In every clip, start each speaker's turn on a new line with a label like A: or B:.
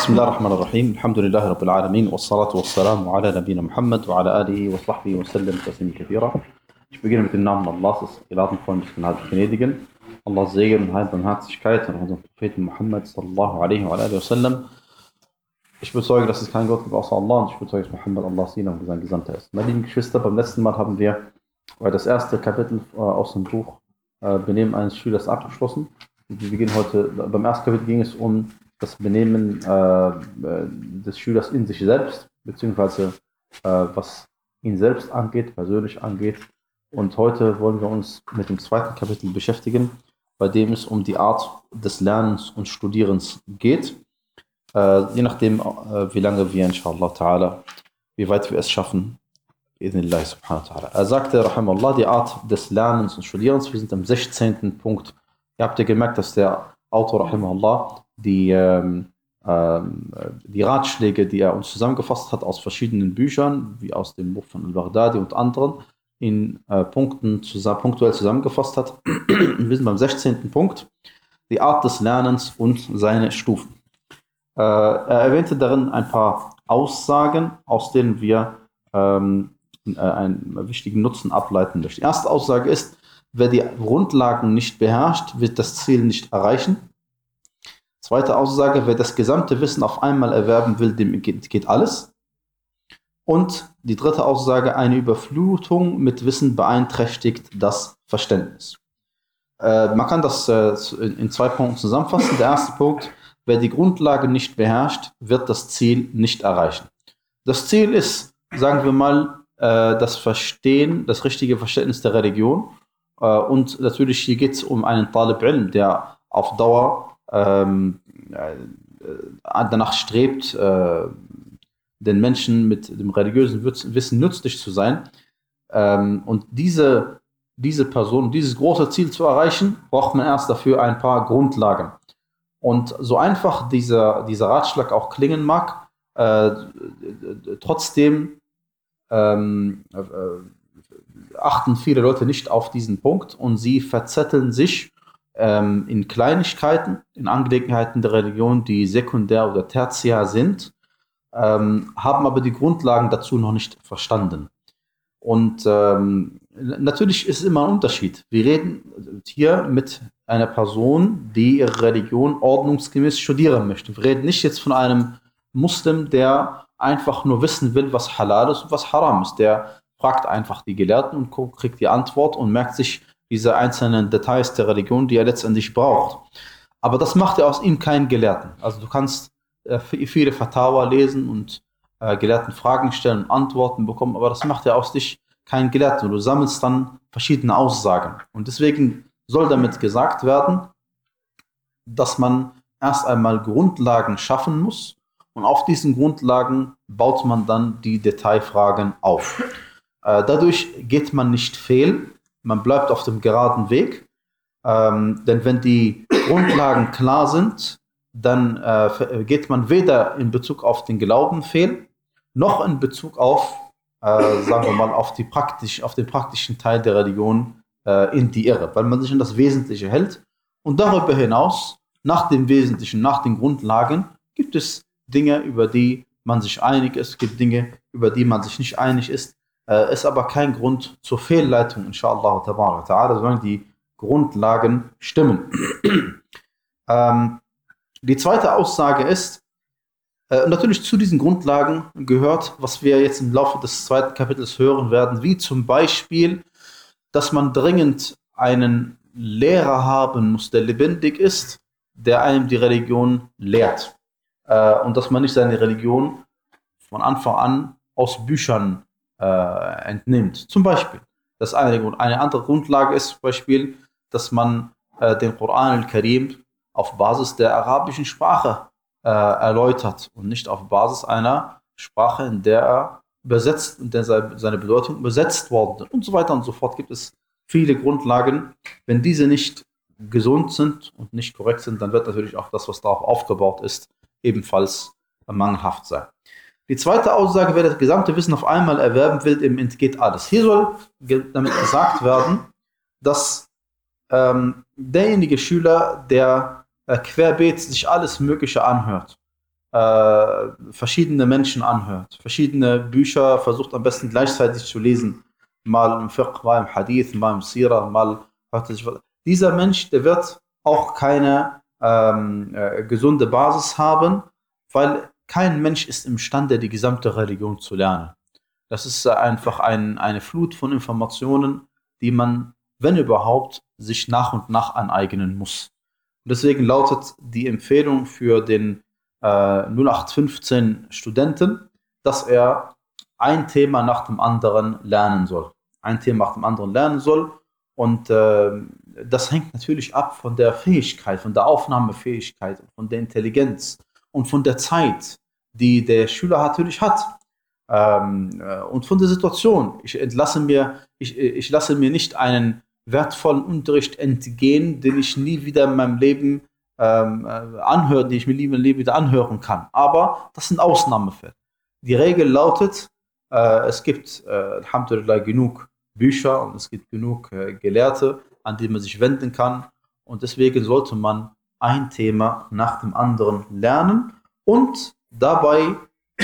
A: بسم الله الرحمن الرحيم الحمد لله رب العالمين والصلاة والسلام على نبينا Muhammad وعلى آله وصحبه وسلم تسليما كثيرا. Ich beginne mit dem Namen Allahs, des Gnadenvollen, des Gnädigen. Allahs Segen und Heil und Barmherzigkeit an unseren Propheten Muhammad sallallahu alaihi wa alihi wasallam. Ich bezeuge, dass es keinen Gott gibt außer Allah und ich bezeuge, dass Muhammad Allahs Diener und sein Gesandter ist. Meine lieben Geschwister, beim letzten Mal haben wir das erste Kapitel aus dem Buch Benehmen eines Schülers abgeschlossen. Wir beginnen heute, beim ersten Kapitel ging es um das Benehmen des Schülers in sich selbst, beziehungsweise was ihn selbst angeht, persönlich angeht. Und heute wollen wir uns mit dem zweiten Kapitel beschäftigen, bei dem es um die Art des Lernens und Studierens geht. Je nachdem, wie lange wir, inshallah ta'ala, wie weit wir es schaffen, idhnillah subhanahu wa ta'ala. Er sagte, rahimallah, die Art des Lernens und Studierens, wir sind am 16. Punkt. Ihr habt ja gemerkt, dass der Autor, rahimallah, die Ratschläge, die er uns zusammengefasst hat aus verschiedenen Büchern, wie aus dem Buch von Al-Baghdadi und anderen, in Punkten punktuell zusammengefasst hat. Wir sind beim 16. Punkt, die Art des Lernens und seine Stufen. Er erwähnte darin ein paar Aussagen, aus denen wir einen wichtigen Nutzen ableiten möchten. Die erste Aussage ist, wer die Grundlagen nicht beherrscht, wird das Ziel nicht erreichen. Zweite Aussage, wer das gesamte Wissen auf einmal erwerben will, dem geht alles. Und die dritte Aussage, eine Überflutung mit Wissen beeinträchtigt das Verständnis. Man kann das in 2 Punkten zusammenfassen. Der erste Punkt, wer die Grundlage nicht beherrscht, wird das Ziel nicht erreichen. Das Ziel ist, sagen wir mal, das Verstehen, das richtige Verständnis der Religion. Und natürlich hier geht es um einen Talib Ilm, der auf Dauer danach strebt, den Menschen mit dem religiösen Wissen nützlich zu sein. Und diese Person, dieses große Ziel zu erreichen, braucht man erst dafür ein paar Grundlagen. Und so einfach dieser Ratschlag auch klingen mag, trotzdem achten viele Leute nicht auf diesen Punkt und sie verzetteln sich in Kleinigkeiten, in Angelegenheiten der Religion, die sekundär oder tertiär sind, haben aber die Grundlagen dazu noch nicht verstanden. Und natürlich ist es immer ein Unterschied. Wir reden hier mit einer Person, die ihre Religion ordnungsgemäß studieren möchte. Wir reden nicht jetzt von einem Muslim, der einfach nur wissen will, was halal ist und was haram ist. Der fragt einfach die Gelehrten und kriegt die Antwort und merkt sich diese einzelnen Details der Religion, die er letztendlich braucht. Aber das macht ja aus ihm keinen Gelehrten. Also du kannst viele Fatawa lesen und Gelehrten Fragen stellen und Antworten bekommen, aber das macht ja aus dich keinen Gelehrten. Du sammelst dann verschiedene Aussagen. Und deswegen soll damit gesagt werden, dass man erst einmal Grundlagen schaffen muss und auf diesen Grundlagen baut man dann die Detailfragen auf. Dadurch geht man nicht fehl, man bleibt auf dem geraden Weg, denn wenn die Grundlagen klar sind, dann geht man weder in Bezug auf den Glauben fehl, noch in Bezug auf, sagen wir mal, auf den praktischen Teil der Religion in die Irre, weil man sich an das Wesentliche hält. Und darüber hinaus, nach dem Wesentlichen, nach den Grundlagen, gibt es Dinge, über die man sich einig ist, es gibt Dinge, über die man sich nicht einig ist. Ist aber kein Grund zur Fehlleitung, inshallah ta'ala, solange die Grundlagen stimmen. Die zweite Aussage ist, natürlich zu diesen Grundlagen gehört, was wir jetzt im Laufe des zweiten Kapitels hören werden, wie zum Beispiel, dass man dringend einen Lehrer haben muss, der lebendig ist, der einem die Religion lehrt. Und dass man nicht seine Religion von Anfang an aus Büchern entnimmt. Zum Beispiel, eine andere Grundlage ist zum Beispiel, dass man den Koran al-Karim auf Basis der arabischen Sprache erläutert und nicht auf Basis einer Sprache, in der er übersetzt, in der seine Bedeutung übersetzt worden ist und so weiter und so fort. Gibt es viele Grundlagen. Wenn diese nicht gesund sind und nicht korrekt sind, dann wird natürlich auch das, was darauf aufgebaut ist, ebenfalls mangelhaft sein. Die zweite Aussage, wer das gesamte Wissen auf einmal erwerben will, dem entgeht alles. Hier soll damit gesagt werden, dass derjenige Schüler, der querbeet sich alles Mögliche anhört, verschiedene Menschen anhört, verschiedene Bücher versucht am besten gleichzeitig zu lesen, mal im Fiqh, mal im Hadith, mal im Sira, mal dieser Mensch, der wird auch keine gesunde Basis haben, weil kein Mensch ist imstande, die gesamte Religion zu lernen. Das ist einfach eine Flut von Informationen, die man, wenn überhaupt, sich nach und nach aneignen muss. Und deswegen lautet die Empfehlung für den 0815 Studenten, dass er ein Thema nach dem anderen lernen soll. Ein Thema nach dem anderen lernen soll. Und das hängt natürlich ab von der Fähigkeit, von der Aufnahmefähigkeit, von der Intelligenz und von der Zeit, die der Schüler natürlich hat. Und von der Situation. Ich lasse mir nicht einen wertvollen Unterricht entgehen, den ich nie wieder in meinem Leben den ich mir nie in meinem Leben wieder anhören kann. Aber das sind Ausnahmefälle. Die Regel lautet, es gibt Alhamdulillah genug Bücher und es gibt genug Gelehrte, an die man sich wenden kann. Und deswegen sollte man ein Thema nach dem anderen lernen und dabei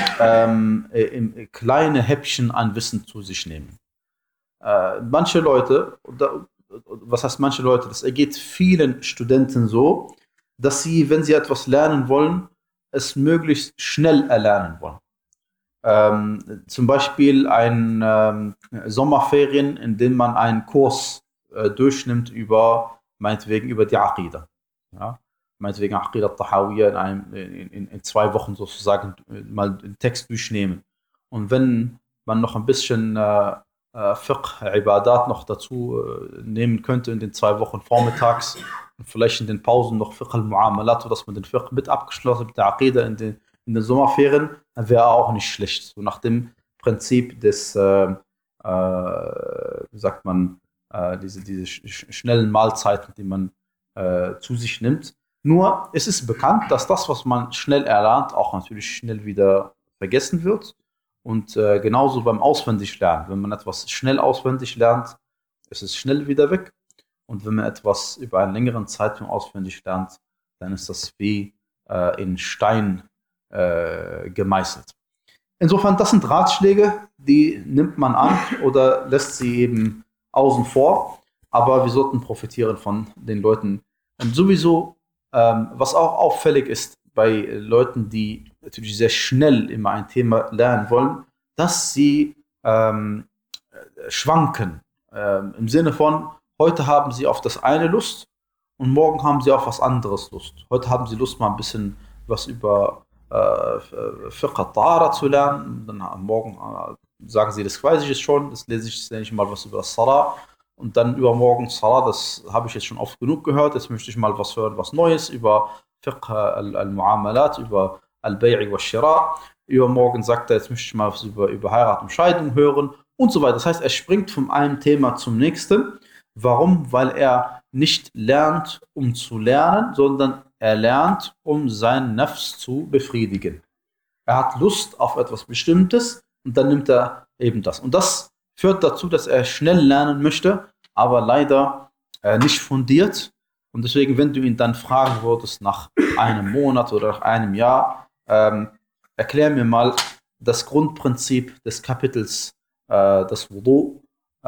A: kleine Häppchen an Wissen zu sich nehmen. Manche Leute, was heißt manche Leute? Das ergeht vielen Studenten so, dass sie, wenn sie etwas lernen wollen, es möglichst schnell erlernen wollen. Zum Beispiel Sommerferien, in denen man einen Kurs durchnimmt meinetwegen über die Aqida. Ja? Meinetwegen Aqida al-Tahawiyya in 2 Wochen sozusagen mal den Text durchnehmen. Und wenn man noch ein bisschen Fiqh, Ibadat noch dazu nehmen könnte in den 2 Wochen vormittags und vielleicht in den Pausen noch Fiqh al-Mu'amalat, sodass man den Fiqh mit abgeschlossen mit der Aqida in den Sommerferien, dann wäre auch nicht schlecht. So nach dem Prinzip des, wie sagt man, diese schnellen Mahlzeiten, die man zu sich nimmt. Nur, es ist bekannt, dass das, was man schnell erlernt, auch natürlich schnell wieder vergessen wird. Und genauso beim Auswendiglernen. Wenn man etwas schnell auswendig lernt, ist es schnell wieder weg. Und wenn man etwas über einen längeren Zeitraum auswendig lernt, dann ist das wie in Stein gemeißelt. Insofern, das sind Ratschläge, die nimmt man an oder lässt sie eben außen vor. Aber wir sollten profitieren von den Leuten. Und sowieso, was auch auffällig ist bei Leuten, die natürlich sehr schnell immer ein Thema lernen wollen, dass sie schwanken. Im Sinne von, heute haben sie auf das eine Lust und morgen haben sie auf was anderes Lust. Heute haben sie Lust, mal ein bisschen was über Fiqh al-Tahara zu lernen. Dann morgen sagen sie, das weiß ich jetzt schon, das lerne ich mal was über das Salah. Und dann übermorgen Salah, das habe ich jetzt schon oft genug gehört, jetzt möchte ich mal was hören, was Neues über Fiqh al-Mu'amalat, über al-Bay'i wa Shira. Übermorgen sagt er, jetzt möchte ich mal was über Heirat und Scheidung hören und so weiter. Das heißt, er springt von einem Thema zum nächsten. Warum? Weil er nicht lernt, um zu lernen, sondern er lernt, um sein Nafs zu befriedigen. Er hat Lust auf etwas Bestimmtes und dann nimmt er eben das. Und das führt dazu, dass er schnell lernen möchte, aber leider nicht fundiert. Und deswegen, wenn du ihn dann fragen würdest nach einem Monat oder nach einem Jahr, erklär mir mal das Grundprinzip des Kapitels des Wudu.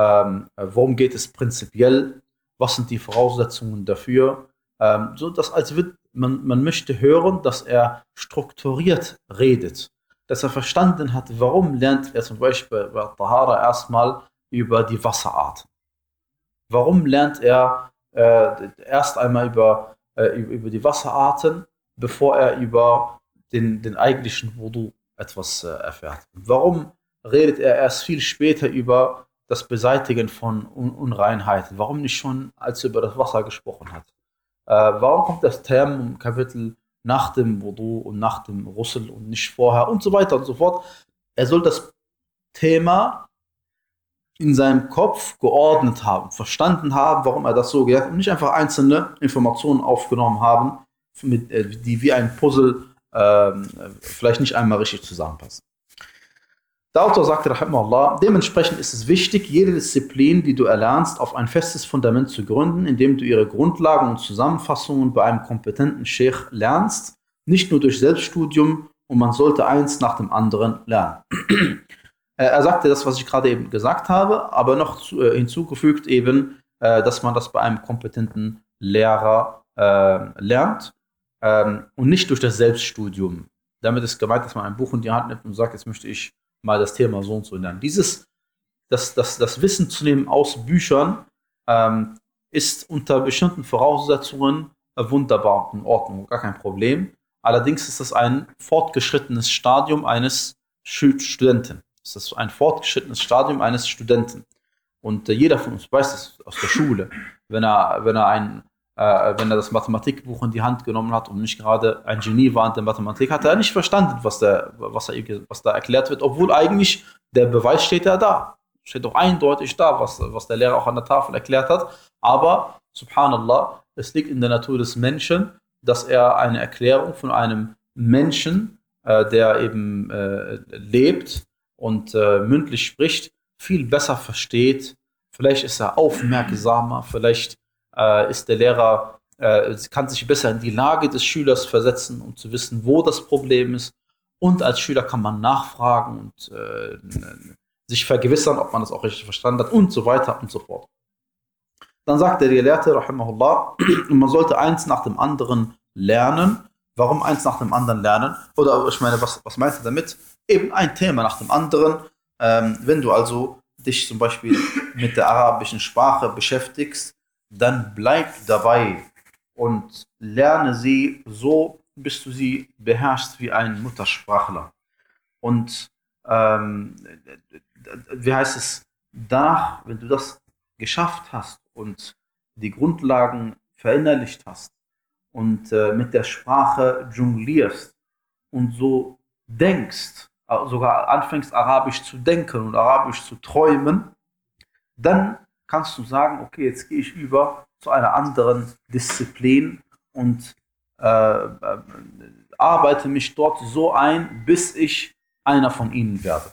A: Worum geht es prinzipiell? Was sind die Voraussetzungen dafür? So dass man möchte hören, dass er strukturiert redet. Dass er verstanden hat, warum lernt er zum Beispiel bei Tahara erstmal über die Wasserarten. Warum lernt er erst einmal über die Wasserarten, bevor er über den eigentlichen Wudu etwas erfährt. Warum redet er erst viel später über das Beseitigen von Unreinheiten? Warum nicht schon, als er über das Wasser gesprochen hat? Warum kommt das Tayammum-Kapitel nach dem Wudu und nach dem Ghusl und nicht vorher und so weiter und so fort? Er soll das Thema in seinem Kopf geordnet haben, verstanden haben, warum er das so gesagt hat und nicht einfach einzelne Informationen aufgenommen haben, die wie ein Puzzle vielleicht nicht einmal richtig zusammenpassen. Der Autor sagte, rahimahullah, dementsprechend ist es wichtig, jede Disziplin, die du erlernst, auf ein festes Fundament zu gründen, indem du ihre Grundlagen und Zusammenfassungen bei einem kompetenten Sheikh lernst, nicht nur durch Selbststudium und man sollte eins nach dem anderen lernen. Er sagte das, was ich gerade eben gesagt habe, aber noch hinzugefügt eben, dass man das bei einem kompetenten Lehrer lernt und nicht durch das Selbststudium. Damit ist gemeint, dass man ein Buch in die Hand nimmt und sagt, jetzt möchte ich mal das Thema so und so lernen. Das Wissen zu nehmen aus Büchern ist unter bestimmten Voraussetzungen wunderbar, in Ordnung, gar kein Problem. Allerdings ist das ein fortgeschrittenes Stadium eines Studenten. Es ist ein fortgeschrittenes Stadium eines Studenten. Und jeder von uns weiß das aus der Schule. Wenn er das Mathematikbuch in die Hand genommen hat und nicht gerade ein Genie war in der Mathematik, hat er nicht verstanden, was da erklärt wird, obwohl eigentlich der Beweis steht ja da. Steht doch eindeutig da, was der Lehrer auch an der Tafel erklärt hat. Aber, subhanallah, es liegt in der Natur des Menschen, dass er eine Erklärung von einem Menschen, der eben lebt und mündlich spricht, viel besser versteht. Vielleicht ist er aufmerksamer, vielleicht ist der Lehrer, kann sich besser in die Lage des Schülers versetzen, um zu wissen, wo das Problem ist. Und als Schüler kann man nachfragen und sich vergewissern, ob man das auch richtig verstanden hat und so weiter und so fort. Dann sagt der Gelehrte, rahimahullah, man sollte eins nach dem anderen lernen. Warum eins nach dem anderen lernen? Oder ich meine, was meint er damit? Eben ein Thema nach dem anderen. Wenn du also dich zum Beispiel mit der arabischen Sprache beschäftigst, dann bleib dabei und lerne sie so, bis du sie beherrschst wie ein Muttersprachler. Und wie heißt es, danach, wenn du das geschafft hast und die Grundlagen verinnerlicht hast und mit der Sprache jonglierst und so denkst, sogar anfängst Arabisch zu denken und Arabisch zu träumen, dann kannst du sagen, okay, jetzt gehe ich über zu einer anderen Disziplin und arbeite mich dort so ein, bis ich einer von ihnen werde.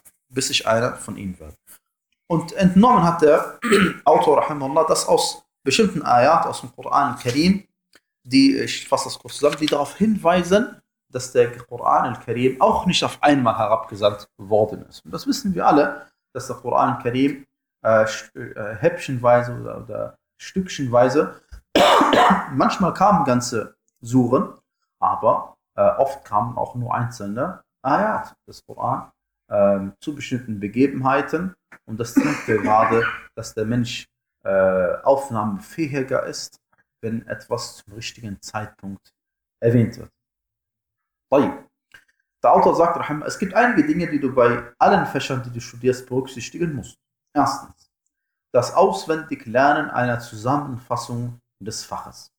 A: Und entnommen hat der Autor, rahimahullah, das aus bestimmten Ayat aus dem Koran al-Karim, ich fasse das kurz zusammen, die darauf hinweisen, dass der Koran al-Karim auch nicht auf einmal herabgesandt worden ist. Und das wissen wir alle, dass der Koran al-Karim häppchenweise oder stückchenweise, manchmal kamen ganze Suren, aber oft kamen auch nur einzelne Ayat des Koran zu bestimmten Begebenheiten. Und das zeigt gerade, dass der Mensch aufnahmefähiger ist, wenn etwas zum richtigen Zeitpunkt erwähnt wird. Der Autor sagt, es gibt einige Dinge, die du bei allen Fächern, die du studierst, berücksichtigen musst. Erstens, das Auswendiglernen einer Zusammenfassung des Faches.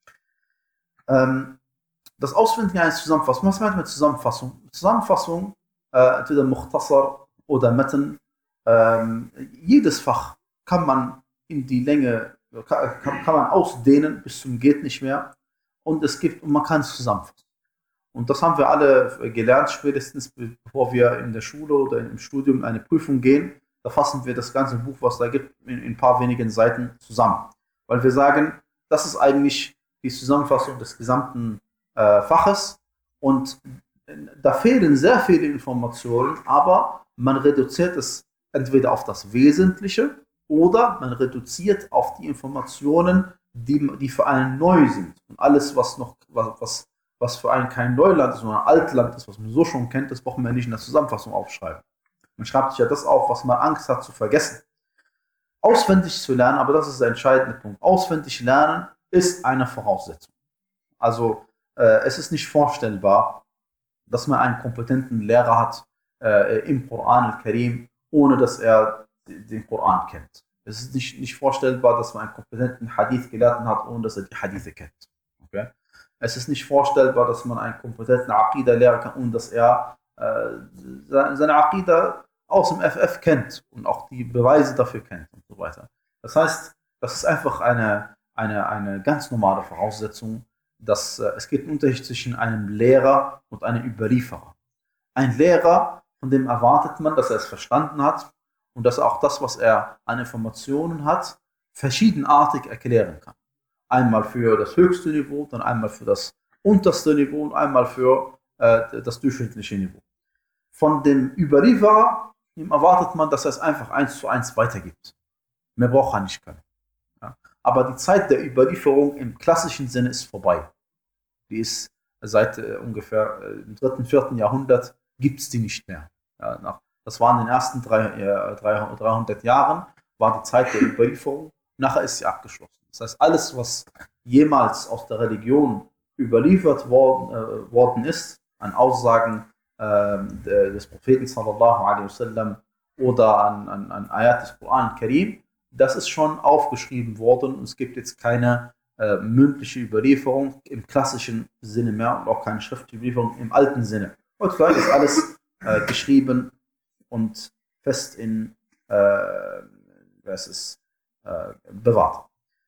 A: Das Auswendigen einer Zusammenfassung, was meint man mit Zusammenfassung? Zusammenfassung, entweder Mukhtasar oder Matan, jedes Fach kann man in die Länge, kann man ausdehnen bis zum geht nicht mehr und man kann es zusammenfassen. Und das haben wir alle gelernt, spätestens bevor wir in der Schule oder im Studium eine Prüfung gehen. Da fassen wir das ganze Buch, was da gibt, in ein paar wenigen Seiten zusammen. Weil wir sagen, das ist eigentlich die Zusammenfassung des gesamten Faches und da fehlen sehr viele Informationen, aber man reduziert es entweder auf das Wesentliche oder man reduziert auf die Informationen, die für einen neu sind. Und alles, was für einen kein Neuland ist, sondern Altland ist, was man so schon kennt, das braucht man nicht in der Zusammenfassung aufschreiben. Man schreibt sich ja das auf, was man Angst hat zu vergessen. Auswendig zu lernen, aber das ist der entscheidende Punkt. Auswendig lernen ist eine Voraussetzung. Also es ist nicht vorstellbar, dass man einen kompetenten Lehrer hat im Koran al-Karim, ohne dass er den Koran kennt. Es ist nicht vorstellbar, dass man einen kompetenten Hadith-Gelehrten hat, ohne dass er die Hadithe kennt. Okay? Es ist nicht vorstellbar, dass man einen kompetenten Aqidah-Lehrer kann, ohne dass er seine Aqidah aus dem FF kennt und auch die Beweise dafür kennt und so weiter. Das heißt, das ist einfach eine ganz normale Voraussetzung, dass es gibt einen Unterschied zwischen einem Lehrer und einem Überlieferer. Ein Lehrer, von dem erwartet man, dass er es verstanden hat und dass er auch das, was er an Informationen hat, verschiedenartig erklären kann. Einmal für das höchste Niveau, dann einmal für das unterste Niveau und einmal für das durchschnittliche Niveau. Von dem Überlieferer erwartet man, dass er es einfach 1:1 weitergibt. Mehr braucht er nicht können. Ja. Aber die Zeit der Überlieferung im klassischen Sinne ist vorbei. Die ist seit ungefähr im 3., 4. Jahrhundert gibt es die nicht mehr. Ja, das waren in den ersten 300 Jahren, war die Zeit der Überlieferung, nachher ist sie abgeschlossen. Das heißt, alles, was jemals aus der Religion überliefert worden ist, an Aussagen des Propheten sallallahu alaihi wasallam oder an Ayat des Koran Karim, das ist schon aufgeschrieben worden und es gibt jetzt keine mündliche Überlieferung im klassischen Sinne mehr und auch keine schriftliche Überlieferung im alten Sinne. Heutzutage ist alles geschrieben und fest in bewahrt.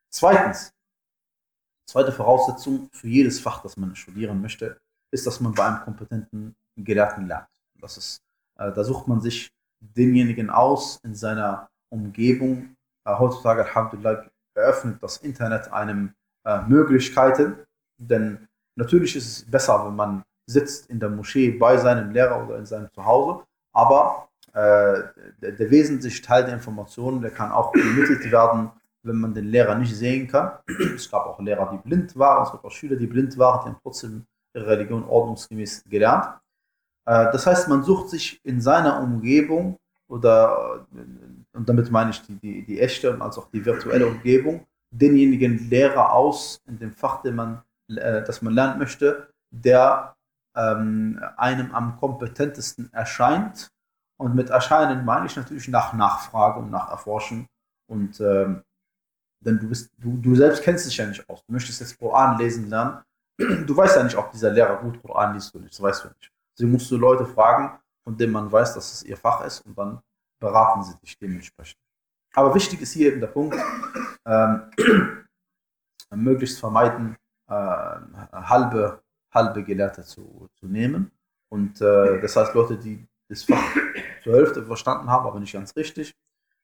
A: Zweite Voraussetzung für jedes Fach, das man studieren möchte, ist, dass man bei einem kompetenten Gelehrten lernt. Da sucht man sich denjenigen aus in seiner Umgebung. Heutzutage, Alhamdulillah, eröffnet das Internet einem Möglichkeiten, denn natürlich ist es besser, wenn man sitzt in der Moschee bei seinem Lehrer oder in seinem Zuhause, aber der wesentliche Teil der Informationen, der kann auch ermittelt werden, wenn man den Lehrer nicht sehen kann. Es gab auch Lehrer, die blind waren, es gab auch Schüler, die blind waren, die haben trotzdem ihre Religion ordnungsgemäß gelernt. Das heißt, man sucht sich in seiner Umgebung und damit meine ich die echte und als auch die virtuelle Umgebung, denjenigen Lehrer aus in dem Fach, das man lernen möchte, der einem am kompetentesten erscheint. Und mit Erscheinen meine ich natürlich nach Nachfrage und nach Erforschen. Und denn du selbst kennst dich ja nicht aus. Du möchtest jetzt Koran lesen lernen. Du weißt ja nicht, ob dieser Lehrer gut Koran liest oder nicht. Das weißt du nicht. Deswegen musst du Leute fragen, von denen man weiß, dass es ihr Fach ist, und dann beraten sie dich dementsprechend. Aber wichtig ist hier eben der Punkt, möglichst vermeiden, halbe Gelehrte zu nehmen. Und das heißt, Leute, die das Fach zur Hälfte verstanden haben, aber nicht ganz richtig.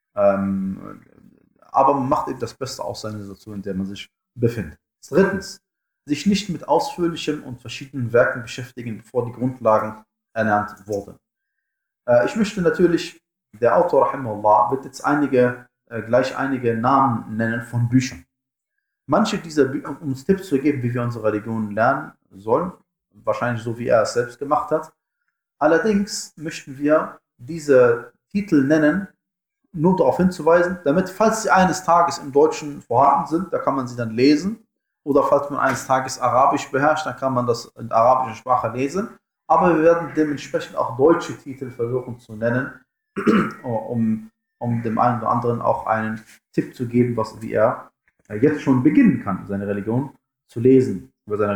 A: Aber man macht eben das Beste aus seiner Situation, in der man sich befindet. Drittens, sich nicht mit ausführlichen und verschiedenen Werken beschäftigen, bevor die Grundlagen erlernt wurden. Ich möchte natürlich, der Autor, rahimahullah, wird jetzt gleich einige Namen nennen von Büchern. Manche dieser Bücher, um uns Tipps zu geben, wie wir unsere Religion lernen sollen, wahrscheinlich so, wie er es selbst gemacht hat. Allerdings möchten wir diese Titel nennen, nur darauf hinzuweisen, damit, falls sie eines Tages im Deutschen vorhanden sind, da kann man sie dann lesen. Oder falls man eines Tages Arabisch beherrscht, dann kann man das in arabischer Sprache lesen. Aber wir werden dementsprechend auch deutsche Titel versuchen zu nennen, um dem einen oder anderen auch einen Tipp zu geben, wie er jetzt schon beginnen kann, über seine Religion zu lesen.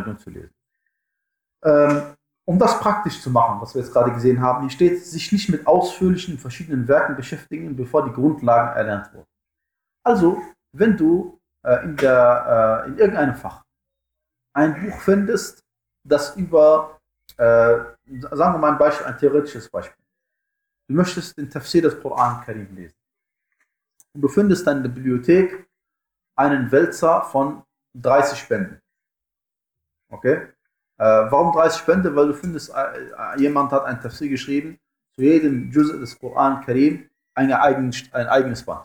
A: Um das praktisch zu machen, was wir jetzt gerade gesehen haben, hier steht, sich nicht mit ausführlichen verschiedenen Werken beschäftigen, bevor die Grundlagen erlernt wurden. Also, wenn du in irgendeinem Fach ein Buch findest, das über, sagen wir mal ein theoretisches Beispiel. Du möchtest den Tafsir des Koran Karim lesen. Und du findest dann in der Bibliothek einen Wälzer von 30 Bänden. Okay? Warum 30 Bände? Weil du findest, jemand hat ein Tafsir geschrieben, zu jedem Juz des Koran Karim ein eigenes Band.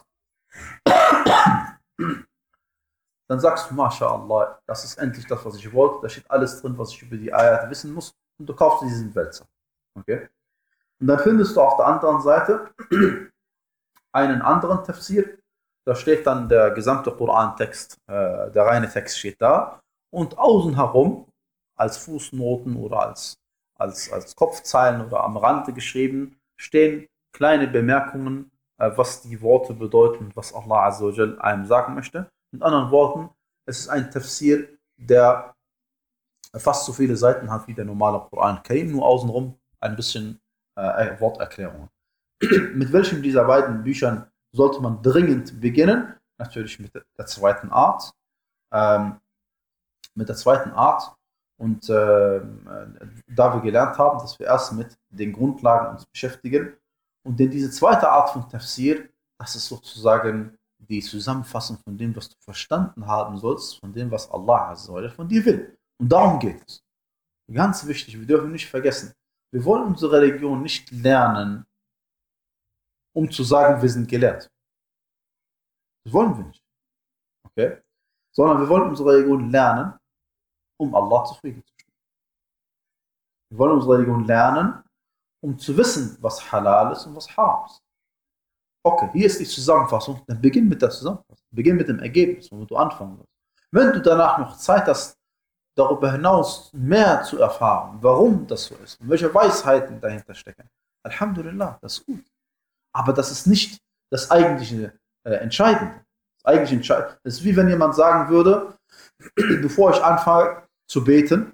A: Dann sagst du, MashaAllah, das ist endlich das, was ich wollte, da steht alles drin, was ich über die Ayat wissen muss, und du kaufst diesen Wälzer. Okay? Und dann findest du auf der anderen Seite einen anderen Tafsir, da steht dann der gesamte Koran-Text, der reine Text steht da, und außen herum, als Fußnoten oder als Kopfzeilen oder am Rande geschrieben, stehen kleine Bemerkungen, was die Worte bedeuten, was Allah Azza wa Jal einem sagen möchte. Mit anderen Worten, es ist ein Tafsir, der fast so viele Seiten hat wie der normale Koran Karim, nur außenrum ein bisschen Worterklärungen. Mit welchem dieser beiden Büchern sollte man dringend beginnen? Natürlich mit der zweiten Art. Und da wir gelernt haben, dass wir erst mit den Grundlagen uns beschäftigen. Und denn diese zweite Art von Tafsir, das ist sozusagen die Zusammenfassung von dem, was du verstanden haben sollst, von dem, was Allah Azza wa Jalla von dir will. Und darum geht es. Ganz wichtig, wir dürfen nicht vergessen, wir wollen unsere Religion nicht lernen, um zu sagen, wir sind gelehrt. Das wollen wir nicht. Okay? Sondern wir wollen unsere Religion lernen, um Allah zufriedenzustellen. Wir wollen unsere Religion lernen, um zu wissen, was halal ist und was haram ist. Okay, hier ist die Zusammenfassung. Dann beginn mit der Zusammenfassung. Beginn mit dem Ergebnis, womit du anfangen wirst. Wenn du danach noch Zeit hast, darüber hinaus mehr zu erfahren, warum das so ist und welche Weisheiten dahinter stecken, Alhamdulillah, das ist gut. Aber das ist nicht das eigentliche Entscheidende. Das ist wie wenn jemand sagen würde, bevor ich anfange zu beten,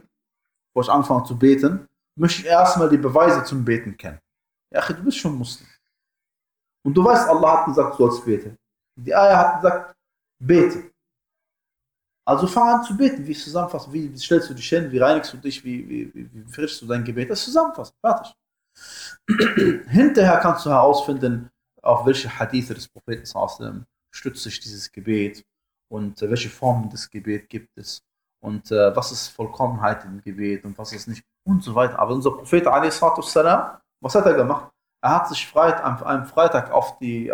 A: möchte ich erstmal die Beweise zum Beten kennen. Ja, du bist schon Muslim. Und du weißt, Allah hat gesagt, du sollst beten. Die Ayah hat gesagt, bete. Also fang an zu beten, wie zusammenfassen, wie stellst du dich hin, wie reinigst du dich, wie frischst du dein Gebet, das ist zusammenfassen, fertig. Hinterher kannst du herausfinden, auf welche Hadithe des Propheten stützt sich dieses Gebet und welche Formen des Gebets gibt es und was ist Vollkommenheit im Gebet und was ist nicht und so weiter. Aber unser Prophet, was hat er gemacht? Er hat sich an einem Freitag auf die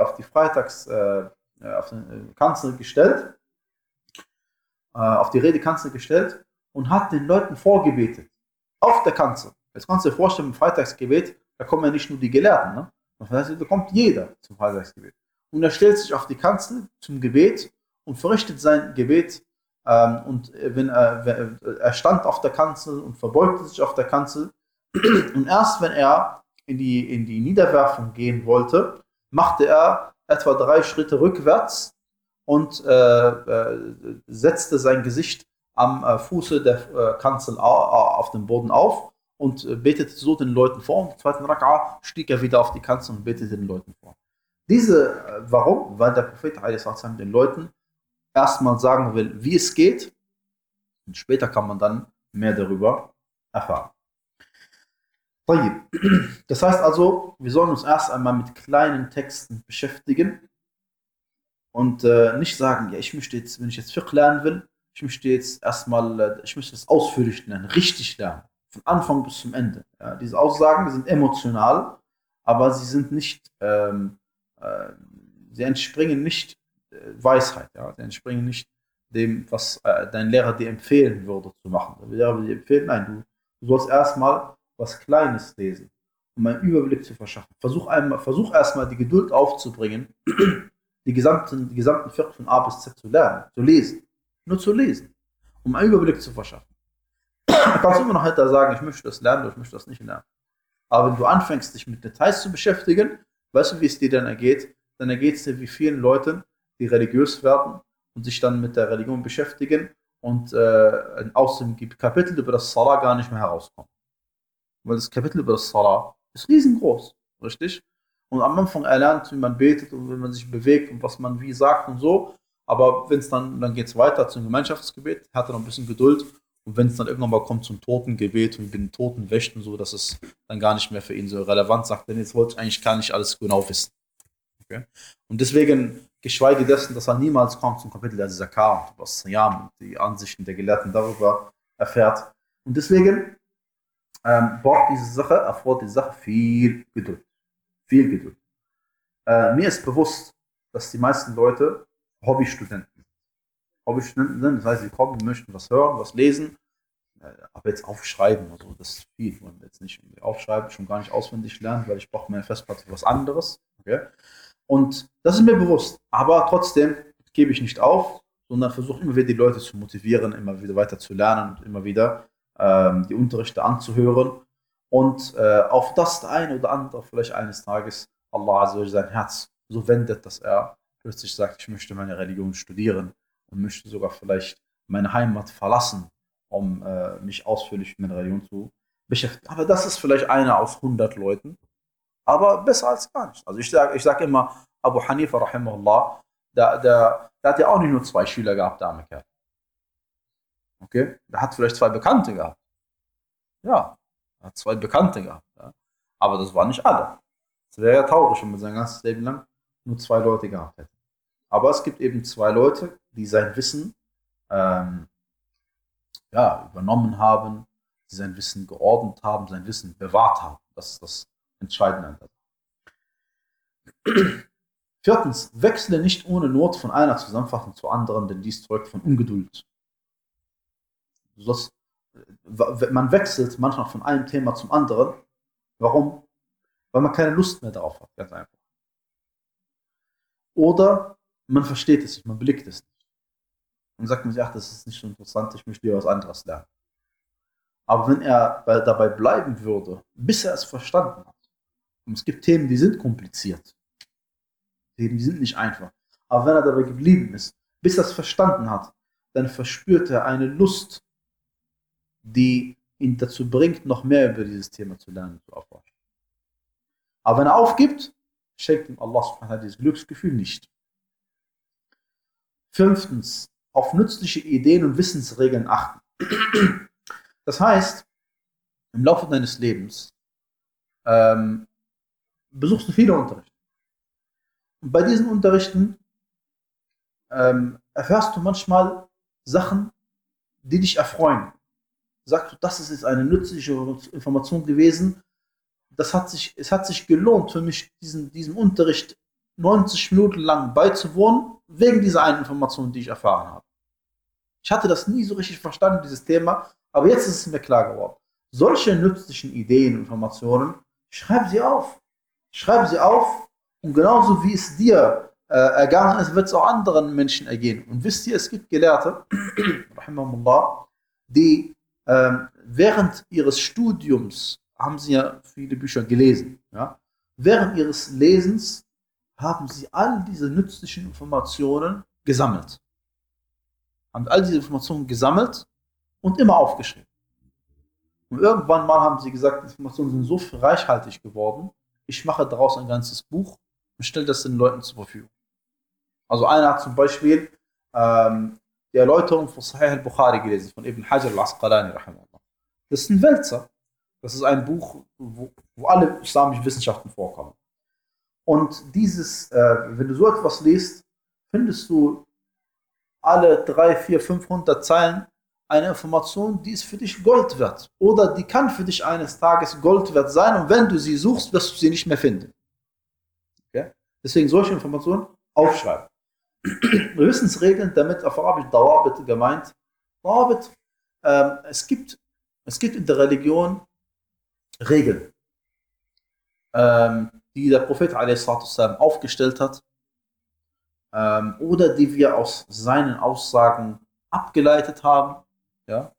A: Kanzel gestellt, auf die Redekanzel gestellt und hat den Leuten vorgebetet. Auf der Kanzel. Jetzt kannst du dir vorstellen, im Freitagsgebet, da kommen ja nicht nur die Gelehrten, ne? Das heißt, da kommt jeder zum Freitagsgebet. Und er stellt sich auf die Kanzel zum Gebet und verrichtet sein Gebet. Und er stand auf der Kanzel und verbeugte sich auf der Kanzel. Und erst wenn er in die Niederwerfung gehen wollte, machte er etwa 3 Schritte rückwärts und setzte sein Gesicht am Fuße der Kanzel auf dem Boden auf und betete so den Leuten vor. Und im zweiten Rak'a stieg er wieder auf die Kanzel und betete den Leuten vor. Warum? Weil der Prophet den Leuten erstmal sagen will, wie es geht, und später kann man dann mehr darüber erfahren. Das heißt also, wir sollen uns erst einmal mit kleinen Texten beschäftigen und nicht sagen, ja, ich möchte jetzt, wenn ich jetzt Fiqh lernen will, ich möchte das ausführlich lernen, richtig lernen, von Anfang bis zum Ende. Ja, diese Aussagen, die sind emotional, aber sie sind nicht, sie entspringen nicht Weisheit, ja, sie entspringen nicht dem, was dein Lehrer dir empfehlen würde zu machen. Der Lehrer würde dir empfehlen, nein, du sollst erstmal was Kleines lesen, um einen Überblick zu verschaffen. Versuch erstmal die Geduld aufzubringen, die gesamten Fiqh von A bis Z zu lernen, zu lesen. Nur zu lesen, um einen Überblick zu verschaffen. Du kannst immer noch hinterher sagen, ich möchte das lernen oder ich möchte das nicht lernen. Aber wenn du anfängst, dich mit Details zu beschäftigen, weißt du, wie es dir dann ergeht? Dann ergeht es dir wie vielen Leuten, die religiös werden und sich dann mit der Religion beschäftigen und aus dem Kapitel über das Salah gar nicht mehr herauskommen. Weil das Kapitel über das Salah ist riesengroß, richtig? Und am Anfang erlernt, wie man betet und wie man sich bewegt und was man wie sagt und so. Aber wenn es dann geht es weiter zum Gemeinschaftsgebet, hat er noch ein bisschen Geduld. Und wenn es dann irgendwann mal kommt zum Totengebet und mit den Toten wäscht und so, dass es dann gar nicht mehr für ihn so relevant sagt, denn jetzt wollte ich eigentlich gar nicht alles genau wissen. Okay? Und deswegen, geschweige dessen, dass er niemals kommt zum Kapitel der Zakah und über Siyam und die Ansichten der Gelehrten darüber erfährt. Und deswegen erfordert diese Sache viel Geduld. Viel Geduld. Mir ist bewusst, dass die meisten Leute Hobbystudenten sind. Das heißt, sie kommen, möchten was hören, was lesen, aber jetzt aufschreiben, also das ist viel. Ich will jetzt nicht aufschreiben, schon gar nicht auswendig lernen, weil ich brauche meine Festplatte für was anderes. Okay? Und das ist mir bewusst, aber trotzdem gebe ich nicht auf, sondern versuche immer wieder die Leute zu motivieren, immer wieder weiter zu lernen und immer wieder die Unterrichte anzuhören und auf das der eine oder andere vielleicht eines Tages Allah sein Herz so wendet, dass er plötzlich sagt, ich möchte meine Religion studieren und möchte sogar vielleicht meine Heimat verlassen, um mich ausführlich mit meiner Religion zu beschäftigen. Aber das ist vielleicht einer aus 100 Leuten, aber besser als gar nicht. Also ich sag immer, Abu Hanifa rahimahullah, der hat ja auch nicht nur 2 Schüler gehabt, der arme Kerl. Okay? Der hat vielleicht 2 Bekannte gehabt. Ja, er hat 2 Bekannte gehabt. Ja. Aber das waren nicht alle. Es wäre ja traurig, wenn man sein ganzes Leben lang nur 2 Leute gehabt hätte. Aber es gibt eben 2 Leute, die sein Wissen übernommen haben, sie sein Wissen geordnet haben, sein Wissen bewahrt haben. Das ist das Entscheidende. Viertens, wechsle nicht ohne Not von einer Zusammenfassung zur anderen, denn dies zeugt von Ungeduld. Man wechselt manchmal von einem Thema zum anderen. Warum? Weil man keine Lust mehr darauf hat, ganz einfach. Oder man versteht es nicht, man blickt es nicht. Und sagt man sich, ach, das ist nicht so interessant, ich möchte lieber was anderes lernen. Aber wenn er dabei bleiben würde, bis er es verstanden hat, und es gibt Themen, die sind kompliziert, Themen, die sind nicht einfach, aber wenn er dabei geblieben ist, bis er es verstanden hat, dann verspürt er eine Lust, die ihn dazu bringt, noch mehr über dieses Thema zu lernen, zu erforschen. Aber wenn er aufgibt, schenkt ihm Allah subhanahu wa ta'ala dieses Glücksgefühl nicht. Fünftens, auf nützliche Ideen und Wissensregeln achten. Das heißt, im Laufe deines Lebens besuchst du viele Unterrichte. Und bei diesen Unterrichten erfährst du manchmal Sachen, die dich erfreuen. Sagst du, das ist jetzt eine nützliche Information gewesen. Es hat sich gelohnt für mich, diesem Unterricht 90 Minuten lang beizuwohnen, wegen dieser einen Information, die ich erfahren habe. Ich hatte das nie so richtig verstanden, dieses Thema, aber jetzt ist es mir klar geworden. Solche nützlichen Ideen und Informationen, schreib sie auf. Schreib sie auf und genauso wie es dir ergangen ist, wird es auch anderen Menschen ergehen. Und wisst ihr, es gibt Gelehrte, rahimahumullah, die während ihres Studiums, haben sie ja viele Bücher gelesen, ja? Während ihres Lesens haben sie all diese nützlichen Informationen gesammelt. Haben all diese Informationen gesammelt und immer aufgeschrieben. Und irgendwann mal haben sie gesagt, die Informationen sind so reichhaltig geworden, ich mache daraus ein ganzes Buch und stelle das den Leuten zur Verfügung. Also einer hat zum Beispiel die Erläuterung von Sahih al-Bukhari gelesen, von Ibn Hajar al-Asqalani, rahimahullah. Das ist ein Wälzer. Das ist ein Buch, wo alle islamischen Wissenschaften vorkommen. Und wenn du so etwas liest, findest du alle 3, 4, 500 Zeilen eine Information, die ist für dich Gold wert. Oder die kann für dich eines Tages Gold wert sein und wenn du sie suchst, wirst du sie nicht mehr finden. Okay? Deswegen solche Informationen aufschreiben. Wissensregeln, damit auf Arabisch Dawabit gemeint. Dawabit, es gibt in der Religion Regeln, die der Prophet a.s. aufgestellt hat, oder die wir aus seinen Aussagen abgeleitet haben. Ja?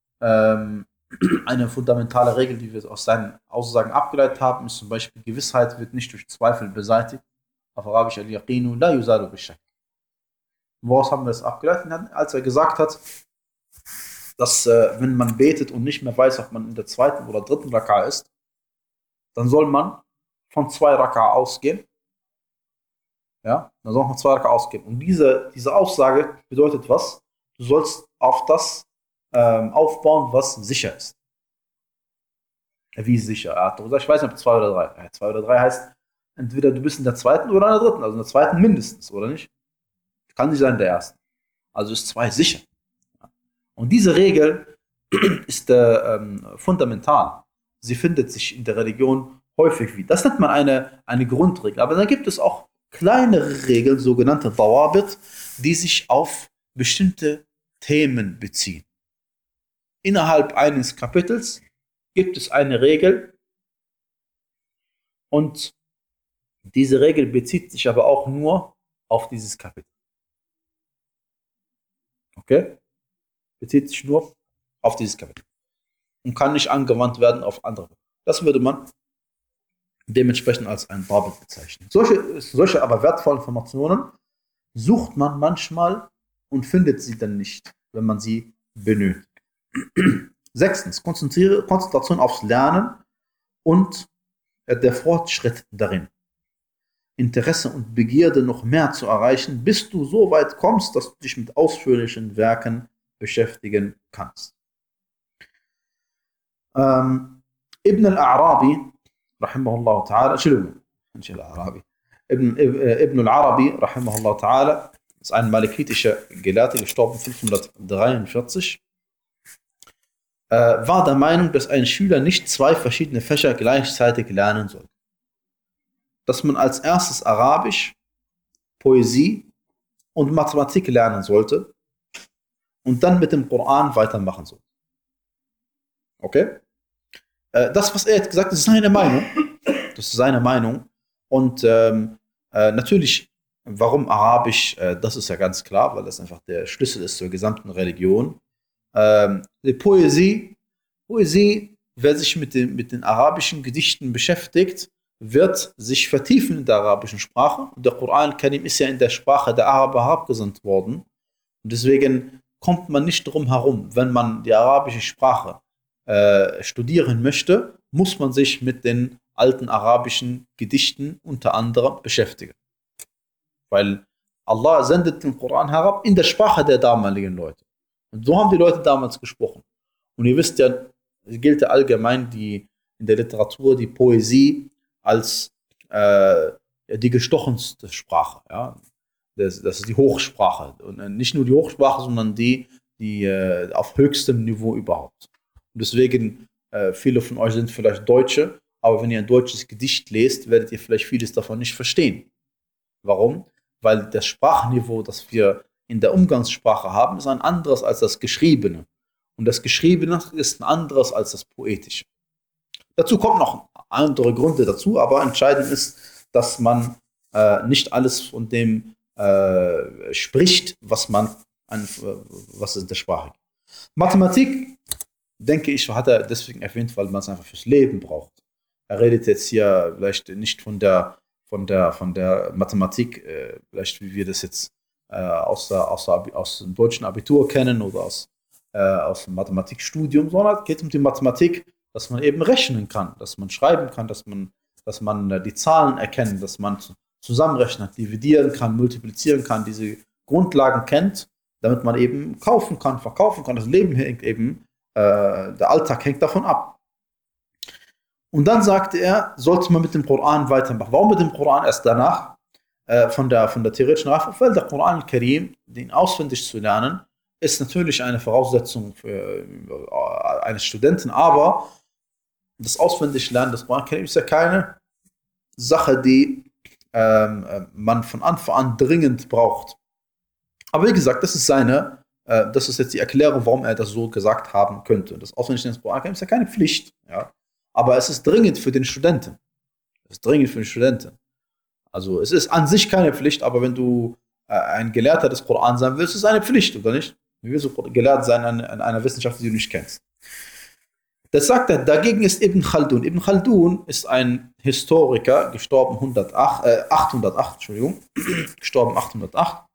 A: Eine fundamentale Regel, die wir aus seinen Aussagen abgeleitet haben, ist zum Beispiel, Gewissheit wird nicht durch Zweifel beseitigt. Auf Arabisch al-Yaqinu la yuzalu bishak. Woraus haben wir das abgeleitet? Als er gesagt hat, dass wenn man betet und nicht mehr weiß, ob man in der zweiten oder dritten Raka ist, dann soll man von 2 Raka ausgehen. Ja, dann soll man von 2 Raka ausgehen. Und diese Aussage bedeutet was? Du sollst auf das aufbauen, was sicher ist. Wie sicher? Ich weiß nicht, ob 2 oder 3. 2 oder 3 heißt, entweder du bist in der zweiten oder in der dritten, also in der zweiten mindestens, oder nicht? Kann nicht sein in der ersten. Also ist 2 sicher. Und diese Regel ist fundamental. Sie findet sich in der Religion häufig wieder. Das nennt man eine Grundregel. Aber dann gibt es auch kleinere Regeln, sogenannte Dawabit, die sich auf bestimmte Themen beziehen. Innerhalb eines Kapitels gibt es eine Regel und diese Regel bezieht sich aber auch nur auf dieses Kapitel. Okay? Bezieht sich nur auf dieses Kapitel und kann nicht angewandt werden auf andere. Das würde man dementsprechend als ein Dawabit bezeichnen. Solche aber wertvollen Informationen sucht man manchmal und findet sie dann nicht, wenn man sie benötigt. 6. Konzentration aufs Lernen und der Fortschritt darin. Interesse und Begierde noch mehr zu erreichen, bis du so weit kommst, dass du dich mit ausführlichen Werken beschäftigen kannst. Ibn al-Arabi, rahimahullah ta'ala, Ibn al-Arabi, rahimahullah ta'ala, ist ein malikitischer Gelehrter, gestorben 543. war der Meinung, dass ein Schüler nicht zwei verschiedene Fächer gleichzeitig lernen soll. Dass man als erstes Arabisch, Poesie und Mathematik lernen sollte und dann mit dem Koran weitermachen sollte. Okay? Das, was er jetzt gesagt hat, ist seine Meinung. Das ist seine Meinung. Und natürlich, warum Arabisch, das ist ja ganz klar, weil das einfach der Schlüssel ist zur gesamten Religion. Die Poesie, wer sich mit den arabischen Gedichten beschäftigt, wird sich vertiefen in der arabischen Sprache. Und der Koran Karim ist ja in der Sprache der Araber herabgesandt worden. Und deswegen kommt man nicht drum herum, wenn man die arabische Sprache studieren möchte, muss man sich mit den alten arabischen Gedichten unter anderem beschäftigen. Weil Allah sendet den Koran herab in der Sprache der damaligen Leute. Und so haben die Leute damals gesprochen. Und ihr wisst ja, es gilt ja allgemein in der Literatur die Poesie als die gestochenste Sprache. Ja? Das ist die Hochsprache. Und nicht nur die Hochsprache, sondern die auf höchstem Niveau überhaupt. Und deswegen, viele von euch sind vielleicht Deutsche, aber wenn ihr ein deutsches Gedicht lest, werdet ihr vielleicht vieles davon nicht verstehen. Warum? Weil das Sprachniveau, das wir in der Umgangssprache haben, ist ein anderes als das Geschriebene. Und das Geschriebene ist ein anderes als das Poetische. Dazu kommen noch andere Gründe dazu, aber entscheidend ist, dass man nicht alles von dem spricht, was es in der Sprache gibt. Mathematik, denke ich, hat er deswegen erwähnt, weil man es einfach fürs Leben braucht. Er redet jetzt hier vielleicht nicht von der Mathematik, vielleicht wie wir das jetzt aus dem deutschen Abitur kennen oder aus dem Mathematikstudium, sondern es geht um die Mathematik, dass man eben rechnen kann, dass man schreiben kann, dass man die Zahlen erkennt, dass man zusammenrechnen, dividieren kann, multiplizieren kann, diese Grundlagen kennt, damit man eben kaufen kann, verkaufen kann. Das Leben hängt eben, der Alltag hängt davon ab. Und dann sagte er, sollte man mit dem Koran weitermachen. Warum mit dem Koran erst danach? Von der theoretischen Reife, weil der Koran Karim, den auswendig zu lernen, ist natürlich eine Voraussetzung für eines Studenten, aber das Auswendiglernen des Koran Karim ist ja keine Sache, die man von Anfang an dringend braucht. Aber wie gesagt, das ist jetzt die Erklärung, warum er das so gesagt haben könnte. Das Auswendiglernen des Koran Karim ist ja keine Pflicht, ja. Aber es ist dringend für den Studenten. Also es ist an sich keine Pflicht, aber wenn du ein Gelehrter des Koran sein willst, ist es eine Pflicht, oder nicht? Wie willst du gelehrt sein an einer Wissenschaft, die du nicht kennst? Das sagt er, dagegen ist Ibn Khaldun. Ibn Khaldun ist ein Historiker, gestorben 808, gestorben 808.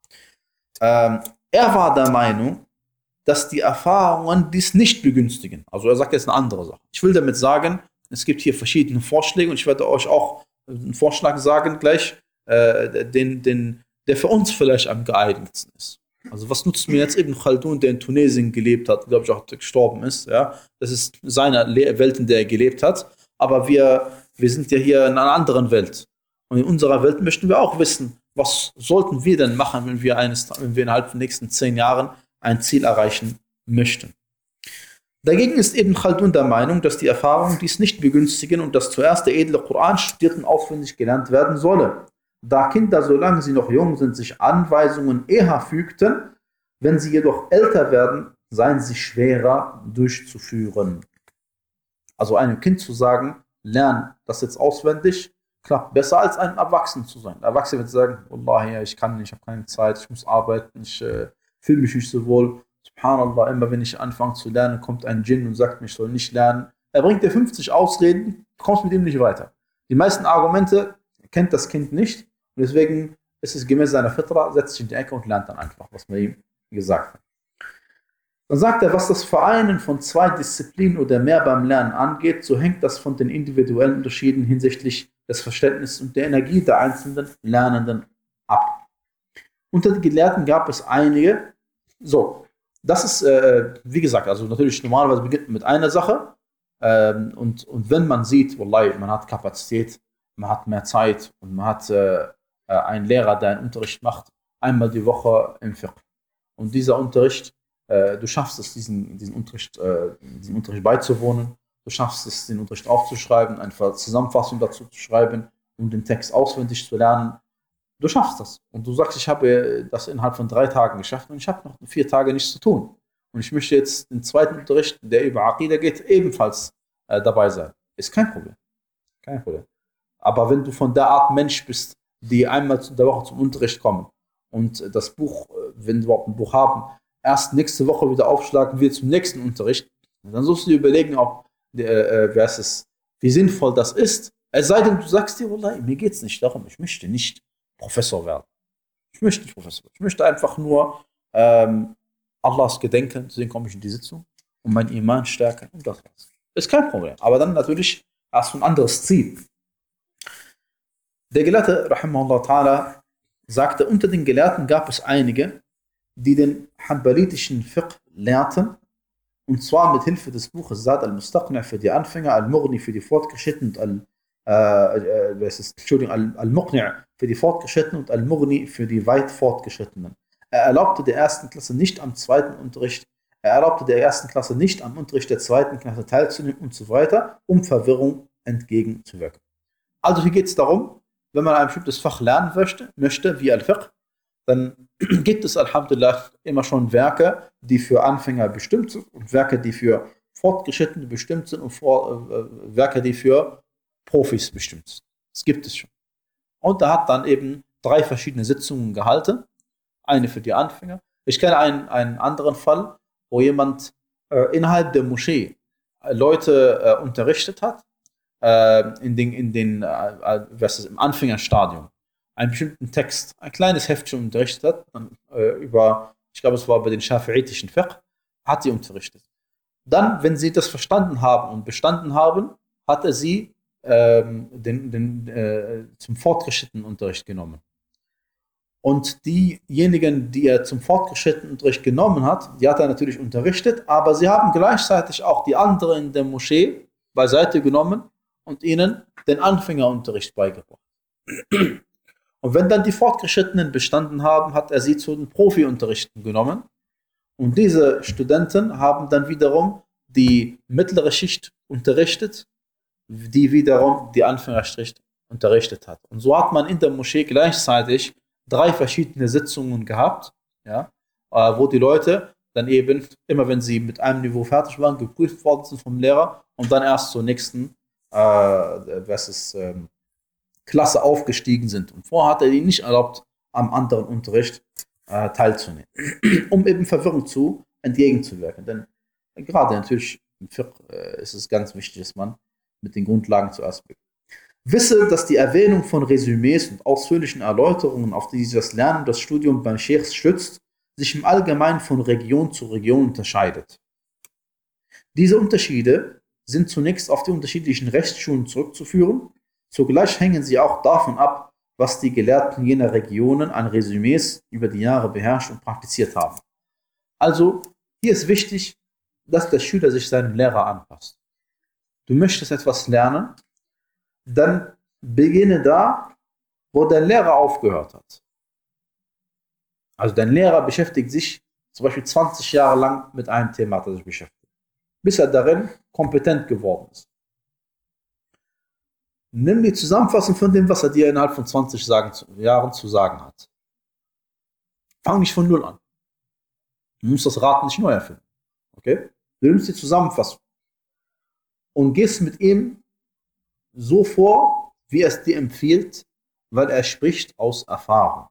A: Er war der Meinung, dass die Erfahrungen dies nicht begünstigen. Also er sagt jetzt eine andere Sache. Ich will damit sagen, es gibt hier verschiedene Vorschläge und ich werde euch auch einen Vorschlag sagen gleich, der für uns vielleicht am geeignetsten ist. Also was nutzt mir jetzt Ibn Khaldun, der in Tunesien gelebt hat, glaube ich auch gestorben ist. Ja? Das ist seine Welt, in der er gelebt hat. Aber wir sind ja hier in einer anderen Welt. Und in unserer Welt möchten wir auch wissen, was sollten wir denn machen, wenn wir innerhalb der nächsten 10 Jahren ein Ziel erreichen möchten. Dagegen ist Ibn Khaldun der Meinung, dass die Erfahrungen dies nicht begünstigen und dass zuerst der edle Koran studiert und auswendig gelernt werden solle. Da Kinder, solange sie noch jung sind, sich Anweisungen eher fügten, wenn sie jedoch älter werden, seien sie schwerer durchzuführen. Also einem Kind zu sagen, lern das jetzt auswendig, klappt besser als einem Erwachsenen zu sein. Der Erwachsene wird sagen, Wallahi, ich kann nicht, ich habe keine Zeit, ich muss arbeiten, ich fühle mich nicht so wohl. Subhanallah, immer wenn ich anfange zu lernen, kommt ein Djinn und sagt mir, ich soll nicht lernen. Er bringt dir 50 Ausreden, du kommst mit ihm nicht weiter. Die meisten Argumente kennt das Kind nicht und deswegen ist es gemäß seiner Fitra, setzt sich in die Ecke und lernt dann einfach, was man ihm gesagt hat. Dann sagt er, was das Vereinen von 2 Disziplinen oder mehr beim Lernen angeht, so hängt das von den individuellen Unterschieden hinsichtlich des Verständnisses und der Energie der einzelnen Lernenden ab. Unter den Gelehrten gab es einige. So, das ist, wie gesagt, also natürlich normalerweise beginnt man mit einer Sache und wenn man sieht, wallahi, man hat Kapazität, man hat mehr Zeit und man hat einen Lehrer, der einen Unterricht macht, einmal die Woche im Fiqh. Und dieser Unterricht Du schaffst es, diesen Unterricht beizuwohnen. Du schaffst es, den Unterricht aufzuschreiben, eine Zusammenfassung dazu zu schreiben, um den Text auswendig zu lernen. Du schaffst das. Und du sagst, ich habe das innerhalb von 3 Tagen geschafft und ich habe noch 4 Tage nichts zu tun. Und ich möchte jetzt den zweiten Unterricht, der über Aqida geht, ebenfalls dabei sein. Ist kein Problem. Kein Problem. Aber wenn du von der Art Mensch bist, die einmal in der Woche zum Unterricht kommen und das Buch, wenn wir überhaupt ein Buch haben, erst nächste Woche wieder aufschlagen wir zum nächsten Unterricht, dann sollst du dir überlegen, ob wie sinnvoll das ist. Es sei denn, du sagst dir, Wallah, mir geht es nicht darum, ich möchte nicht Professor werden. Ich möchte nicht Professor werden. Ich möchte einfach nur Allahs gedenken, deswegen komme ich in die Sitzung und mein Iman stärken und das war's. Ist kein Problem. Aber dann natürlich hast du ein anderes Ziel. Der Gelehrte, rahimahullah ta'ala, sagte, unter den Gelehrten gab es einige, die den hanbalitischen Fiqh lehrten, und zwar mit Hilfe des Buches Zad al-Mustaqni' für die Anfänger, Al-Mughni für die Fortgeschrittenen und Al-Muqni' für die Fortgeschrittenen und Al-Mughni für die weit Fortgeschrittenen. Er erlaubte der ersten Klasse nicht am zweiten Unterricht, er erlaubte der ersten Klasse nicht am Unterricht der zweiten Klasse teilzunehmen und so weiter, um Verwirrung entgegenzuwirken. Also hier geht es darum, wenn man ein bestimmtes Fach lernen möchte wie Al-Fiqh, dann gibt es Alhamdulillah immer schon Werke, die für Anfänger bestimmt sind und Werke, die für Fortgeschrittene bestimmt sind und Werke, die für Profis bestimmt sind. Das gibt es schon. Und er hat dann eben 3 verschiedene Sitzungen gehalten. Eine für die Anfänger. Ich kenne einen anderen Fall, wo jemand innerhalb der Moschee Leute unterrichtet hat, im Anfängerstadium einen bestimmten Text, ein kleines Heftchen unterrichtet hat, ich glaube, es war bei den schafi'itischen Fiqh, hat sie unterrichtet. Dann, wenn sie das verstanden haben und bestanden haben, hat er sie zum fortgeschrittenen Unterricht genommen. Und diejenigen, die er zum fortgeschrittenen Unterricht genommen hat, die hat er natürlich unterrichtet, aber sie haben gleichzeitig auch die anderen in der Moschee beiseite genommen und ihnen den Anfängerunterricht beigebracht. Und wenn dann die Fortgeschrittenen bestanden haben, hat er sie zu den Profi-Unterrichten genommen. Und diese Studenten haben dann wiederum die mittlere Schicht unterrichtet, die wiederum die Anfängerschicht unterrichtet hat. Und so hat man in der Moschee gleichzeitig 3 verschiedene Sitzungen gehabt, ja, wo die Leute dann eben, immer wenn sie mit einem Niveau fertig waren, geprüft worden sind vom Lehrer und dann erst zur nächsten Klasse aufgestiegen sind. Und vorher hat er ihnen nicht erlaubt, am anderen Unterricht teilzunehmen, um eben Verwirrung entgegenzuwirken. Denn gerade natürlich im Fiqh ist es ganz wichtig, dass man mit den Grundlagen zuerst beginnt. Wisse, dass die Erwähnung von Resümees und ausführlichen Erläuterungen, auf die sich das Lernen und das Studium bei Scheichs stützt, sich im Allgemeinen von Region zu Region unterscheidet. Diese Unterschiede sind zunächst auf die unterschiedlichen Rechtsschulen zurückzuführen, zugleich hängen sie auch davon ab, was die Gelehrten jener Regionen an Resümees über die Jahre beherrscht und praktiziert haben. Also, hier ist wichtig, dass der Schüler sich seinem Lehrer anpasst. Du möchtest etwas lernen, dann beginne da, wo dein Lehrer aufgehört hat. Also dein Lehrer beschäftigt sich zum Beispiel 20 Jahre lang mit einem Thema, das er sich beschäftigt, bis er darin kompetent geworden ist. Nimm die Zusammenfassung von dem, was er dir innerhalb von 20 Jahren zu sagen hat. Fang nicht von Null an. Du musst das Rad nicht neu erfinden. Okay? Du nimmst die Zusammenfassung und gehst mit ihm so vor, wie er es dir empfiehlt, weil er spricht aus Erfahrung.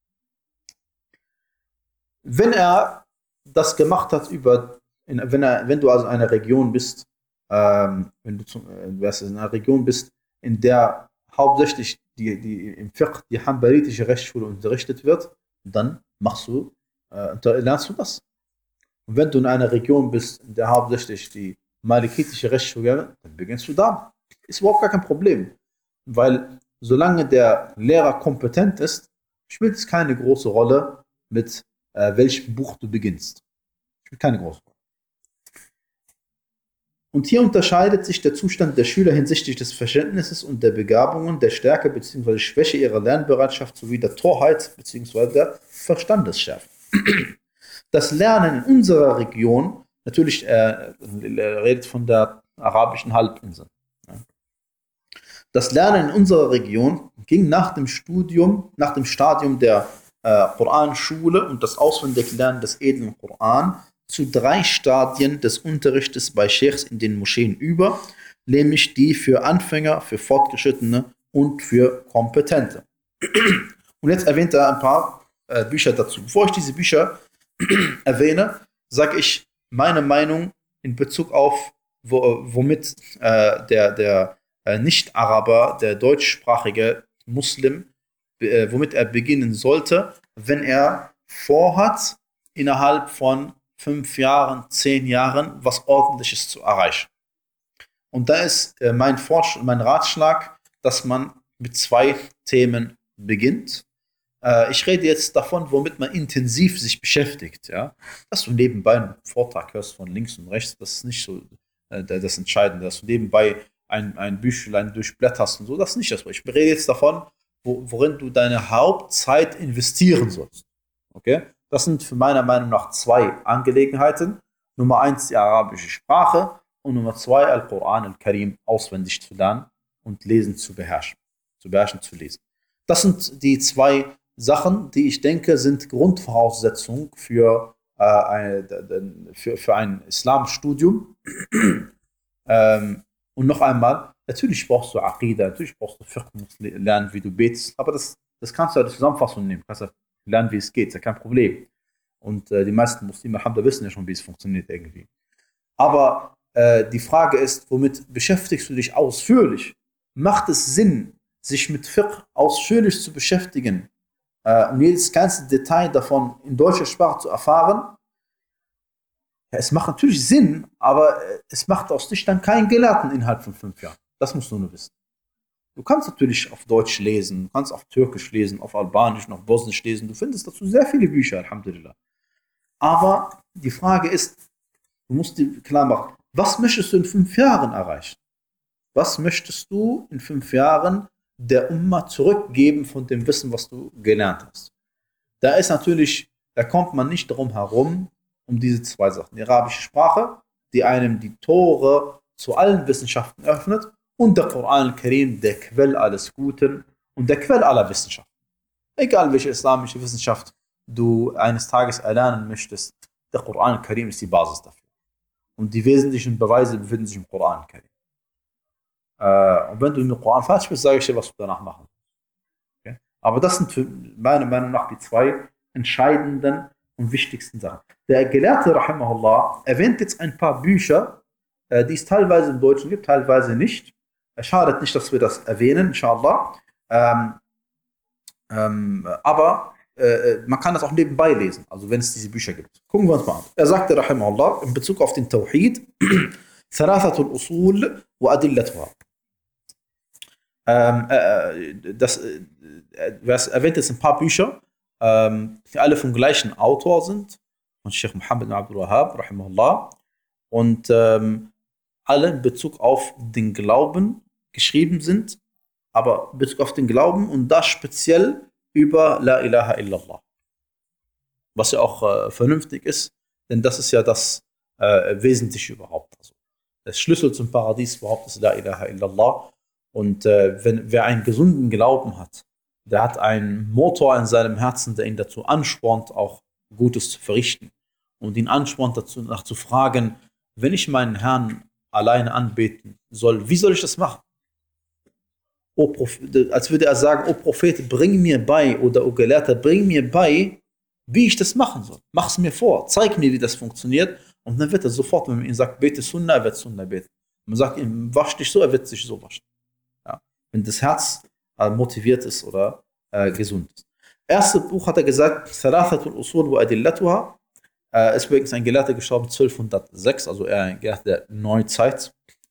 A: Wenn er das gemacht hat wenn du also in einer Region bist, in einer Region bist, in der hauptsächlich im Fiqh die hanbalitische Rechtsschule unterrichtet wird, dann lernst du das. Und wenn du in einer Region bist, in der hauptsächlich die malikitische Rechtsschule, dann beginnst du da. Ist überhaupt gar kein Problem. Weil solange der Lehrer kompetent ist, spielt es keine große Rolle, mit welchem Buch du beginnst. Spielt keine große Rolle. Und hier unterscheidet sich der Zustand der Schüler hinsichtlich des Verständnisses und der Begabungen, der Stärke bzw. Schwäche ihrer Lernbereitschaft sowie der Torheit bzw. der Verstandesschärfe. Das Lernen in unserer Region, natürlich, er redet von der arabischen Halbinsel. Ja. Das Lernen in unserer Region ging nach dem Stadium der Koranschule und das Auswendiglernen des edlen Koran zu 3 Stadien des Unterrichtes bei Scheichs in den Moscheen über, nämlich die für Anfänger, für Fortgeschrittene und für Kompetente. Und jetzt erwähnt er ein paar Bücher dazu. Bevor ich diese Bücher erwähne, sage ich meine Meinung in Bezug auf, womit der Nicht-Araber, der deutschsprachige Muslim, womit er beginnen sollte, wenn er vorhat, innerhalb von 5 Jahren, 10 Jahren was Ordentliches zu erreichen. Und da ist mein Ratschlag, dass man mit 2 Themen beginnt. Ich rede jetzt davon, womit man intensiv sich beschäftigt. Ja? Dass du nebenbei einen Vortrag hörst von links und rechts, das ist nicht so das Entscheidende. Dass du nebenbei ein Büchlein durchblätterst und so, das ist nicht das. Ich rede jetzt davon, worin du deine Hauptzeit investieren sollst. Okay? Das sind für meiner Meinung nach 2 Angelegenheiten. Nummer 1 die arabische Sprache und Nummer 2 Al-Quran al-Karim auswendig zu lernen und lesen zu beherrschen. Zu lesen. Das sind die 2 Sachen, die ich denke, sind Grundvoraussetzung für ein Islamstudium. Und noch einmal, natürlich brauchst du Aqida, natürlich brauchst du Fiqh, musst lernen, wie du betest, aber das kannst du als Zusammenfassung nehmen, kannst du lernen, wie es geht, ist ja kein Problem. Und die meisten Muslime wissen ja schon, wie es funktioniert irgendwie. Aber die Frage ist, womit beschäftigst du dich ausführlich? Macht es Sinn, sich mit Fiqh ausführlich zu beschäftigen und jedes ganze Detail davon in deutscher Sprache zu erfahren? Ja, es macht natürlich Sinn, aber es macht aus dich dann keinen Gelehrten innerhalb von 5 Jahren. Das musst du nur wissen. Du kannst natürlich auf Deutsch lesen, du kannst auf Türkisch lesen, auf Albanisch, auf Bosnisch lesen. Du findest dazu sehr viele Bücher, Alhamdulillah. Aber die Frage ist, du musst dir klar machen, was möchtest du in 5 Jahren erreichen? Was möchtest du in 5 Jahren der Umma zurückgeben von dem Wissen, was du gelernt hast? Da kommt man nicht drum herum, um diese 2 Sachen. Die arabische Sprache, die einem die Tore zu allen Wissenschaften öffnet, und der Koran al-Karim, der Quell alles Guten und der Quell aller Wissenschaften. Egal welche islamische Wissenschaft du eines Tages erlernen möchtest, der Koran al-Karim ist die Basis dafür. Und die wesentlichen Beweise befinden sich im Koran al-Karim. Und wenn du in den Koran falsch bist, sage ich dir, was du danach machen musst. Okay? Aber das sind für meiner Meinung nach die 2 entscheidenden und wichtigsten Sachen. Der Gelehrte, rahimahullah, erwähnt jetzt ein paar Bücher, die es teilweise im Deutschen gibt, teilweise nicht. Es schadet nicht, dass wir das erwähnen, inshallah. Aber man kann das auch nebenbei lesen, also wenn es diese Bücher gibt. Gucken wir uns mal an. Er sagte, rahimahullah, in Bezug auf den Tawhid, ثلاثة الأصول وأدلتها. Er erwähnt jetzt ein paar Bücher, die alle vom gleichen Autor sind, von Sheikh Muhammad ibn Abdul Wahhab, rahimahullah, und alle in Bezug auf den Glauben geschrieben sind, aber in Bezug auf den Glauben und das speziell über La ilaha illallah. Was ja auch vernünftig ist, denn das ist ja das Wesentliche überhaupt. Also, der Schlüssel zum Paradies überhaupt ist La ilaha illallah. Und wer einen gesunden Glauben hat, der hat einen Motor in seinem Herzen, der ihn dazu anspornt, auch Gutes zu verrichten. Und ihn anspornt dazu, nach zu fragen, wenn ich meinen Herrn alleine anbeten soll, wie soll ich das machen? Als würde er sagen, O Prophet, bring mir bei, oder O Gelehrter, bring mir bei, wie ich das machen soll. Mach es mir vor, zeig mir, wie das funktioniert. Und dann wird er sofort, wenn man ihm sagt, bete Sunnah, er wird Sunnah beten. Man sagt ihm, wasch dich so, er wird sich so waschen. Ja. Wenn das Herz motiviert ist oder gesund ist. Erstes Buch hat er gesagt, Thalathatul Usul wa Adillatuha. Ist übrigens ein Gelehrter gestorben 1206, also eher ein Gelehrter der Neuzeit.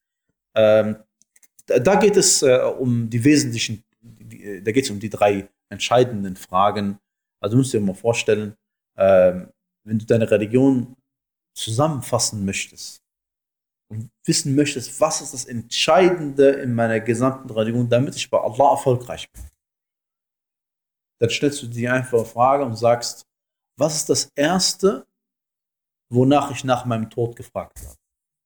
A: Da geht es um die wesentlichen, da geht es um die 3 entscheidenden Fragen. Also du musst dir mal vorstellen, wenn du deine Religion zusammenfassen möchtest und wissen möchtest, was ist das Entscheidende in meiner gesamten Religion, damit ich bei Allah erfolgreich bin, dann stellst du dir einfach eine Frage und sagst, was ist das Erste, wonach ich nach meinem Tod gefragt habe.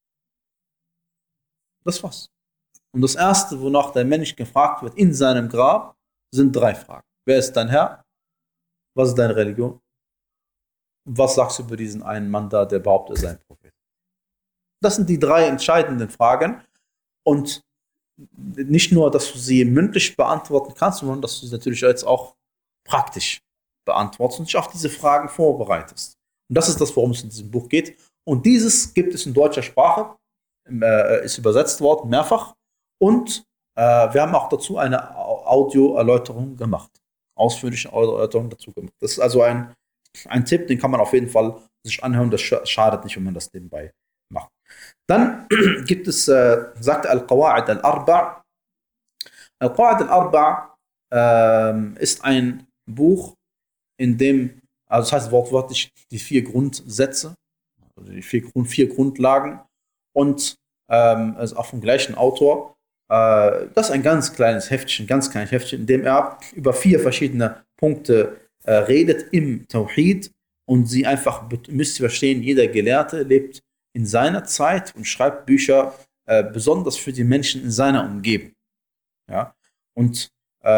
A: Das war's. Und das Erste, wonach der Mensch gefragt wird in seinem Grab, sind 3 Fragen. Wer ist dein Herr? Was ist deine Religion? Und was sagst du über diesen einen Mann da, der behauptet, er sei ein Prophet? Das sind die 3 entscheidenden Fragen. Und nicht nur, dass du sie mündlich beantworten kannst, sondern dass du sie natürlich jetzt auch praktisch beantwortest und dich auf diese Fragen vorbereitest. Und das ist das, worum es in diesem Buch geht. Und dieses gibt es in deutscher Sprache, ist übersetzt worden, mehrfach. Und wir haben auch dazu eine Audio-Erläuterung gemacht. Ausführliche Erläuterung dazu gemacht. Das ist also ein Tipp, den kann man auf jeden Fall sich anhören. Das schadet nicht, wenn man das nebenbei macht. Dann gibt es, sagt Al-Qawa'id Al-Arba'. Al-Qawa'id Al-Arba' ist ein Buch, in dem, also das heißt wortwörtlich die 4 Grundsätze, also die 4 Grundlagen und also auch vom gleichen Autor. Das ist ein ganz kleines Heftchen, in dem er über 4 verschiedene Punkte redet im Tawhid und sie einfach, müsst ihr verstehen, jeder Gelehrte lebt in seiner Zeit und schreibt Bücher besonders für die Menschen in seiner Umgebung. Ja? Und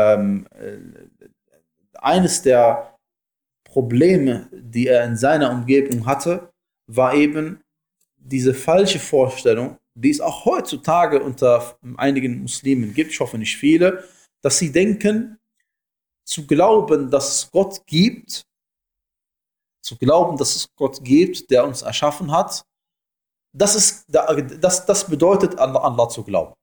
A: eines der Probleme, die er in seiner Umgebung hatte, war eben diese falsche Vorstellung, die es auch heutzutage unter einigen Muslimen gibt, ich hoffe nicht viele, dass sie denken, zu glauben, dass es Gott gibt, der uns erschaffen hat, das bedeutet, an Allah zu glauben.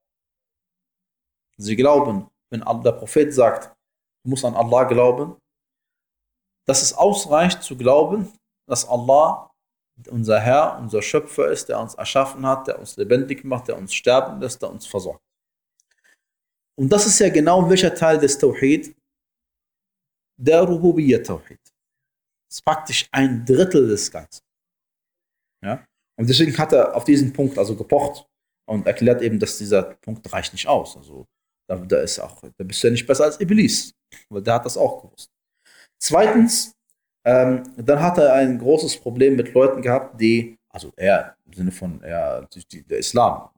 A: Sie glauben, wenn der Prophet sagt, du musst an Allah glauben, dass es ausreicht zu glauben, dass Allah unser Herr, unser Schöpfer ist, der uns erschaffen hat, der uns lebendig macht, der uns sterben lässt, der uns versorgt. Und das ist ja genau welcher Teil des Tawhid? Der Rububiyyah-Tawhid. Das ist praktisch 1/3 des Ganzen. Ja? Und deswegen hat er auf diesen Punkt also gepocht und erklärt eben, dass dieser Punkt reicht nicht aus. Also da bist du ja nicht besser als Iblis, weil der hat das auch gewusst. Zweitens, dann hat er ein großes Problem mit Leuten gehabt, die, also er im Sinne von der Islam,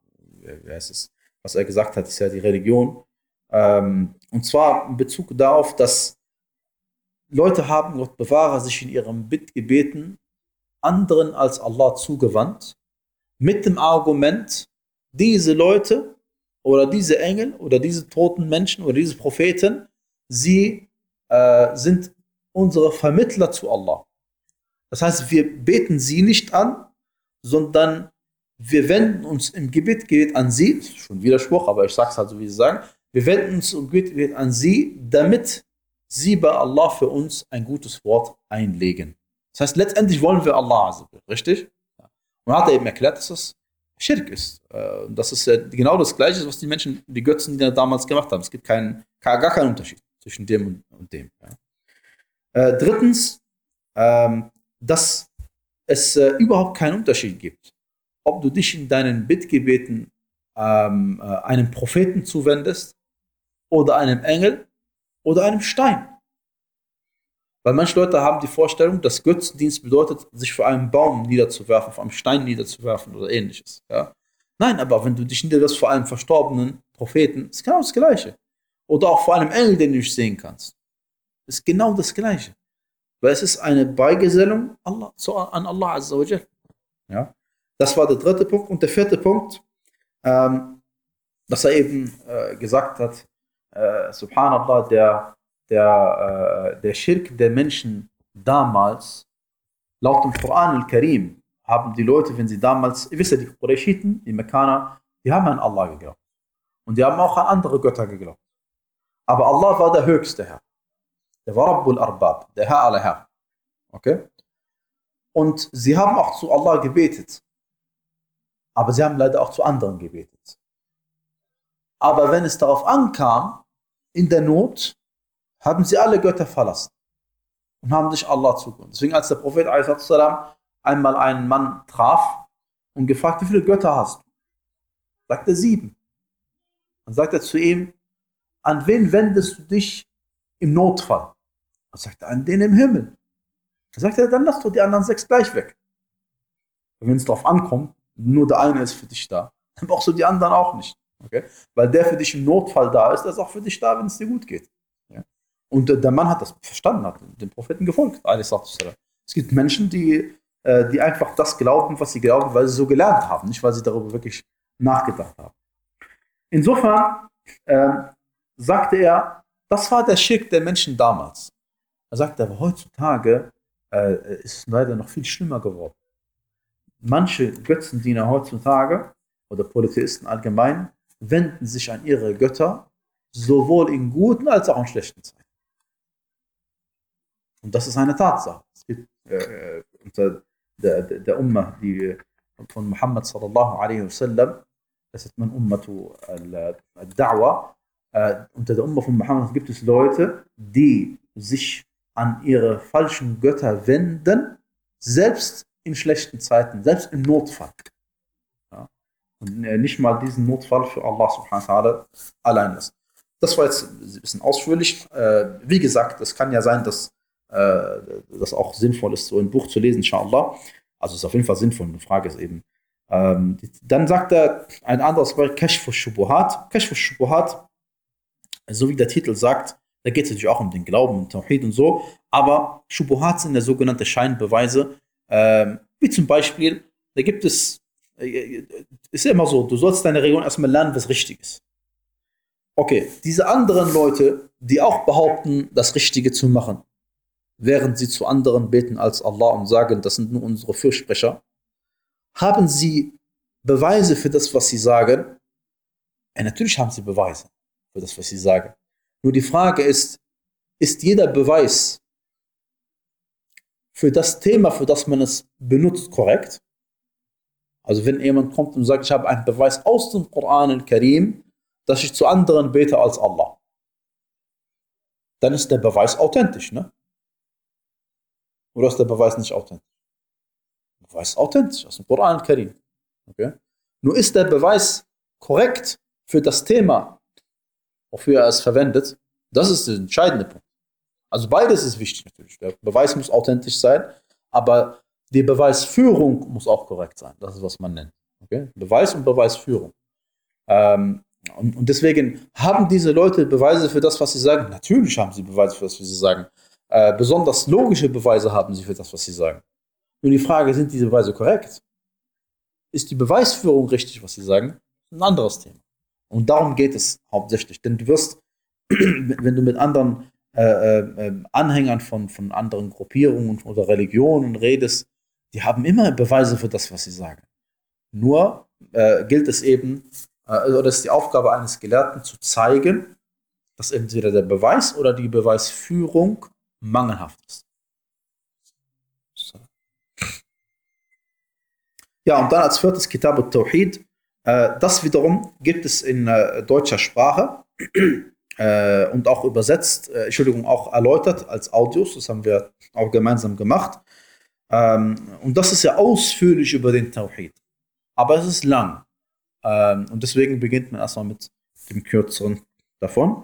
A: was er gesagt hat, ist ja die Religion. Und zwar in Bezug darauf, dass Leute haben, Gott bewahre, sich in ihren Bittgebeten anderen als Allah zugewandt, mit dem Argument, diese Leute oder diese Engel oder diese toten Menschen oder diese Propheten, sie sind unsere Vermittler zu Allah. Das heißt, wir beten sie nicht an, sondern wir wenden uns im Gebet an sie, schon Widerspruch, aber ich sage es halt so, wie sie sagen, wir wenden uns im Gebet an sie, damit sie bei Allah für uns ein gutes Wort einlegen. Das heißt, letztendlich wollen wir Allah, richtig? Und hat er eben erklärt, dass das Schirk ist. Das ist genau das Gleiche, was die Götzen, die damals gemacht haben. Es gibt gar keinen Unterschied zwischen dem und dem. Ja. Drittens, dass es überhaupt keinen Unterschied gibt, ob du dich in deinen Bittgebeten einem Propheten zuwendest oder einem Engel oder einem Stein. Weil manche Leute haben die Vorstellung, dass Götzendienst bedeutet, sich vor einem Baum niederzuwerfen, vor einem Stein niederzuwerfen oder ähnliches. Ja? Nein, aber wenn du dich niederlässt vor einem verstorbenen Propheten, ist genau das Gleiche. Oder auch vor einem Engel, den du nicht sehen kannst. Ist genau das Gleiche. Weil es ist eine Beigesellung an Allah Azza wa Jal. Ja? Das war der 3. Punkt. Und der 4. Punkt, dass er eben gesagt hat, Subhanallah, der Schirk der Menschen damals, laut dem Koran al-Karim, haben die Leute, wenn sie damals, ihr wisst ja, die Qurayshiten, die Mekkaner, die haben an Allah geglaubt. Und die haben auch an andere Götter geglaubt. Aber Allah war der höchste Herr. Der war Rabbul Arbab, der Herr aller Herren. Okay? Und sie haben auch zu Allah gebetet. Aber sie haben leider auch zu anderen gebetet. Aber wenn es darauf ankam, in der Not, haben sie alle Götter verlassen. Und haben sich Allah zugewandt. Deswegen, als der Prophet einmal einen Mann traf und gefragt, wie viele Götter hast du? Sagt er 7. Dann sagt er zu ihm, an wen wendest du dich im Notfall? Dann sagt er, an den im Himmel. Dann sagt er, dann lass doch die anderen 6 gleich weg. wenn es drauf ankommt, nur der eine ist für dich da, dann brauchst du die anderen auch nicht. Okay? Weil der für dich im Notfall da ist, der ist auch für dich da, wenn es dir gut geht. Ja? Und der Mann hat das verstanden, hat dem Propheten gefolgt. Es gibt Menschen, die einfach das glauben, was sie glauben, weil sie so gelernt haben, nicht weil sie darüber wirklich nachgedacht haben. Insofern sagte er, das war der Schirk der Menschen damals. Er sagte aber, heutzutage ist es leider noch viel schlimmer geworden. Manche Götzendiener heutzutage oder Polytheisten allgemein wenden sich an ihre Götter sowohl in guten als auch in schlechten Zeiten. Und das ist eine Tatsache. Es gibt unter der Ummah, die von Muhammad sallallahu alaihi wasallam, das ist man Ummatu al-Da'wa, unter der Ummah von Muhammad gibt es Leute, die sich an ihre falschen Götter wenden, selbst in schlechten Zeiten, selbst im Notfall. Ja? Und nicht mal diesen Notfall für Allah subhanahu wa ta'ala allein lassen. Das war jetzt ein bisschen ausführlich. Wie gesagt, es kann ja sein, dass das auch sinnvoll ist, so ein Buch zu lesen, inshallah. Also es ist auf jeden Fall sinnvoll. Die Frage ist eben, dann sagt er ein anderes Wort, Kashf al-Shubuhat. Kashf al-Shubuhat, so wie der Titel sagt, da geht es natürlich auch um den Glauben und Tawhid und so, aber Shubuhat sind ja sogenannte Scheinbeweise, wie zum Beispiel, da gibt es, ist ja immer so, du sollst deine Religion erstmal lernen, was richtig ist. Okay, diese anderen Leute, die auch behaupten, das Richtige zu machen, während sie zu anderen beten als Allah und sagen, das sind nur unsere Fürsprecher, haben sie Beweise für das, was sie sagen? Ja, natürlich haben sie Beweise für das, was sie sagen. Nur die Frage ist jeder Beweis für das Thema, für das man es benutzt, korrekt? Also wenn jemand kommt und sagt, ich habe einen Beweis aus dem Koran al-Karim, dass ich zu anderen bete als Allah, dann ist der Beweis authentisch, ne? Oder ist der Beweis nicht authentisch? Der Beweis ist authentisch aus dem Koran al-Karim. Okay? Nur ist der Beweis korrekt für das Thema, wofür er es verwendet? Das ist der entscheidende Punkt. Also beides ist wichtig natürlich. Der Beweis muss authentisch sein, aber die Beweisführung muss auch korrekt sein. Das ist, was man nennt. Okay? Beweis und Beweisführung. Und deswegen haben diese Leute Beweise für das, was sie sagen. Natürlich haben sie Beweise für das, was sie sagen. Besonders logische Beweise haben sie für das, was sie sagen. Nur die Frage, sind diese Beweise korrekt? Ist die Beweisführung richtig, was sie sagen? Ein anderes Thema. Und darum geht es hauptsächlich. Denn du wirst, wenn du mit anderen Anhängern von anderen Gruppierungen oder Religionen redest, die haben immer Beweise für das, was sie sagen. Nur gilt es eben, oder ist die Aufgabe eines Gelehrten zu zeigen, dass entweder der Beweis oder die Beweisführung mangelhaft ist. So. Ja, und dann als viertes Kitab al-Tawhid. Das wiederum gibt es in deutscher Sprache und auch übersetzt, auch erläutert als Audios. Das haben wir auch gemeinsam gemacht. Und das ist ja ausführlich über den Tawhid. Aber es ist lang. Und deswegen beginnt man erstmal mit dem kürzeren davon.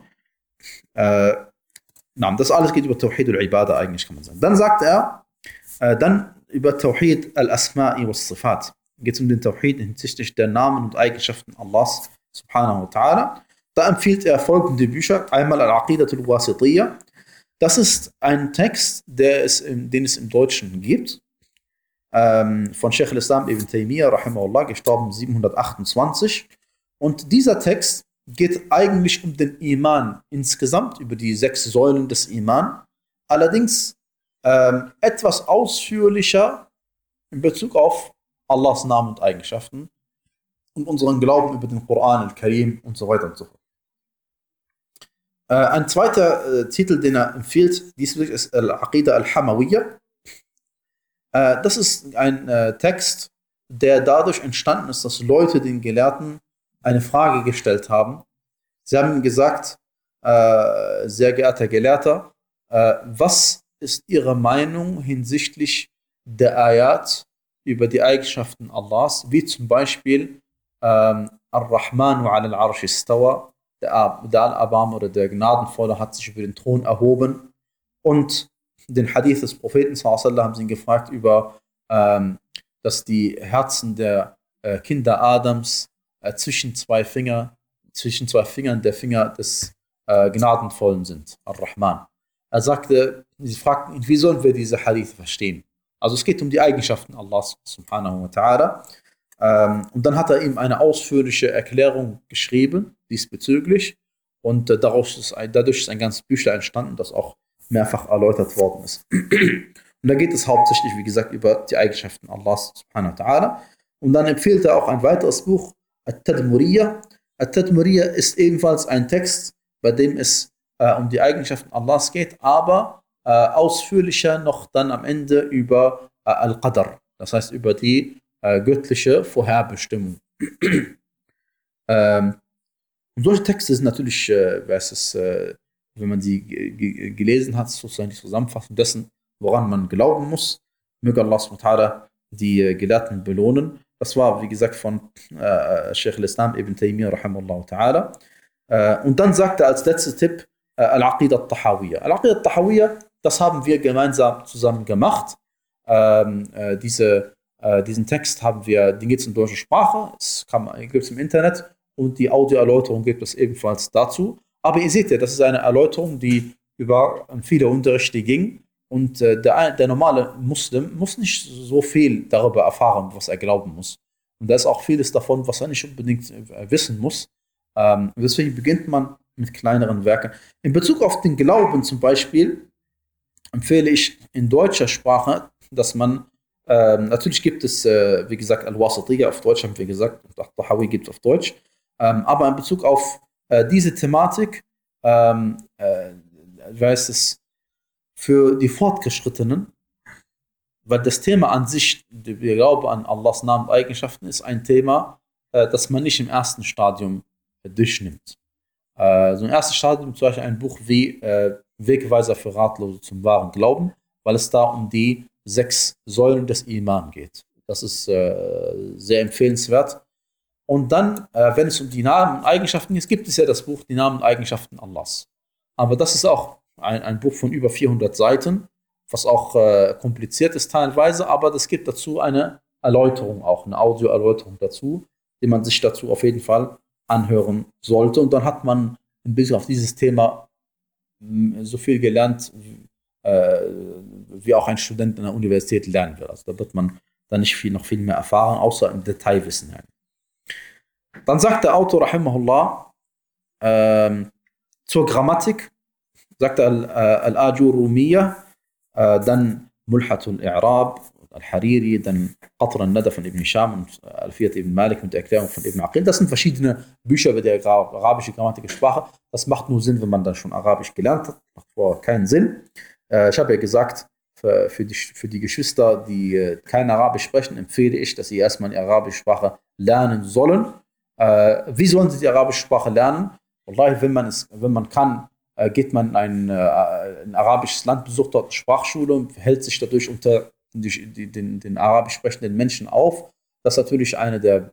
A: Das alles geht über Tawhid al-Ibadah eigentlich, kann man sagen. Dann sagt er, dann über Tawhid al-Asma'i was-Sifat. Geht es um den Tawhid hinsichtlich der Namen und Eigenschaften Allahs subhanahu wa ta'ala. Da empfiehlt er folgende Bücher. Einmal Al-Aqidat al-Wasitiyya. Das ist ein Text, den es im Deutschen gibt. Von Sheikh al-Islam ibn Taymiyyah, rahimahullah, gestorben 728. Und dieser Text geht eigentlich um den Iman insgesamt, über die 6 Säulen des Iman. Allerdings etwas ausführlicher in Bezug auf Allahs Namen und Eigenschaften und unseren Glauben über den Koran al-Karim und so weiter und so fort. Ein zweiter Titel, den er empfiehlt, diesbezüglich ist Al-Aqidah al-Hamawiyya. Das ist ein Text, der dadurch entstanden ist, dass Leute den Gelehrten eine Frage gestellt haben. Sie haben gesagt, sehr geehrter Gelehrter, was ist Ihre Meinung hinsichtlich der Ayat über die Eigenschaften Allahs, wie zum Beispiel Ar-Rahmanu ala al-Arsh istawa, der Al-Abam oder der Gnadenvolle hat sich über den Thron erhoben, und den Hadith des Propheten sallallahu alaihi wasallam haben sie ihn gefragt über dass die Herzen der Kinder Adams zwischen zwei Fingern der Finger des Gnadenvollen sind, Ar-Rahman. Er sagte, sie fragten ihn, wie sollen wir diese Hadith verstehen? Also es geht um die Eigenschaften Allahs subhanahu wa ta'ala. Und dann hat er ihm eine ausführliche Erklärung geschrieben diesbezüglich. Und dadurch ist ein ganzes Büchlein entstanden, das auch mehrfach erläutert worden ist. Und da geht es hauptsächlich, wie gesagt, über die Eigenschaften Allahs subhanahu wa ta'ala. Und dann empfiehlt er auch ein weiteres Buch, At-Tadmuriyya. At-Tadmuriyya ist ebenfalls ein Text, bei dem es um die Eigenschaften Allahs geht, aber ausführlicher noch dann am Ende über Al-Qadr, das heißt über die göttliche Vorherbestimmung. Und solche Texte sind natürlich, wenn man sie gelesen hat, sozusagen die Zusammenfassung dessen, woran man glauben muss. Möge Allah subhanahu wa ta'ala die Gelehrten belohnen. Das war, wie gesagt, von Sheikh al-Islam Ibn Taymiyyah rahimahullah ta'ala. Und dann sagt er als letzter Tipp Al-Aqidah al-Tahawiyya. Al-Aqidah al-Tahawiyya, das haben wir gemeinsam zusammen gemacht. Diesen Text den gibt es in deutscher Sprache, gibt es im Internet und die Audioerläuterung gibt es ebenfalls dazu. Aber ihr seht ja, das ist eine Erläuterung, die über viele Unterrichte ging. Und der normale Muslim muss nicht so viel darüber erfahren, was er glauben muss. Und da ist auch vieles davon, was er nicht unbedingt wissen muss. Deswegen beginnt man mit kleineren Werken. In Bezug auf den Glauben zum Beispiel empfehle ich in deutscher Sprache, dass man, natürlich gibt es, wie gesagt, Al-Wasatiyya auf Deutsch, haben wir gesagt, und auch Tahawi gibt es auf Deutsch. Aber in Bezug auf diese Thematik, für die Fortgeschrittenen, weil das Thema an sich, der Glaube an Allahs Namen und Eigenschaften, ist ein Thema, das man nicht im ersten Stadium durchnimmt. So im ersten Stadium zum Beispiel ein Buch wie Wegweiser für Ratlose zum wahren Glauben, weil es da um die 6 Säulen des Iman geht. Das ist sehr empfehlenswert. Und dann, wenn es um die Namen und Eigenschaften geht, gibt es ja das Buch Die Namen und Eigenschaften Allahs. Aber das ist auch ein Buch von über 400 Seiten, was auch kompliziert ist teilweise, aber das gibt dazu eine Erläuterung, auch eine Audioerläuterung dazu, die man sich dazu auf jeden Fall anhören sollte. Und dann hat man ein bisschen auf dieses Thema so viel gelernt, wie auch ein Student in der Universität lernen wird. Also da wird man dann noch viel mehr erfahren, außer im Detailwissen. Dann sagt der Autor, rahimahullah, zur Grammatik, sagt Al-Ajurumiyya, dann Mulhatul I'rab, Al-Hariri, dann Qatr al-Nada von Ibn Hisham und Al-Fiyat ibn Malik mit der Erklärung von Ibn Aqil. Das sind verschiedene Bücher über die arabische Grammatik und Sprache. Das macht nur Sinn, wenn man dann schon Arabisch gelernt hat. Macht vorher keinen Sinn. Ich habe ja gesagt, für die Geschwister, die kein Arabisch sprechen, empfehle ich, dass sie erstmal die arabische Sprache lernen sollen. Wie sollen sie die arabische Sprache lernen? Wallahi, wenn man kann, geht man in ein arabisches Land, besucht dort eine Sprachschule und hält sich dadurch unter den arabisch sprechenden Menschen auf. Das ist natürlich eine der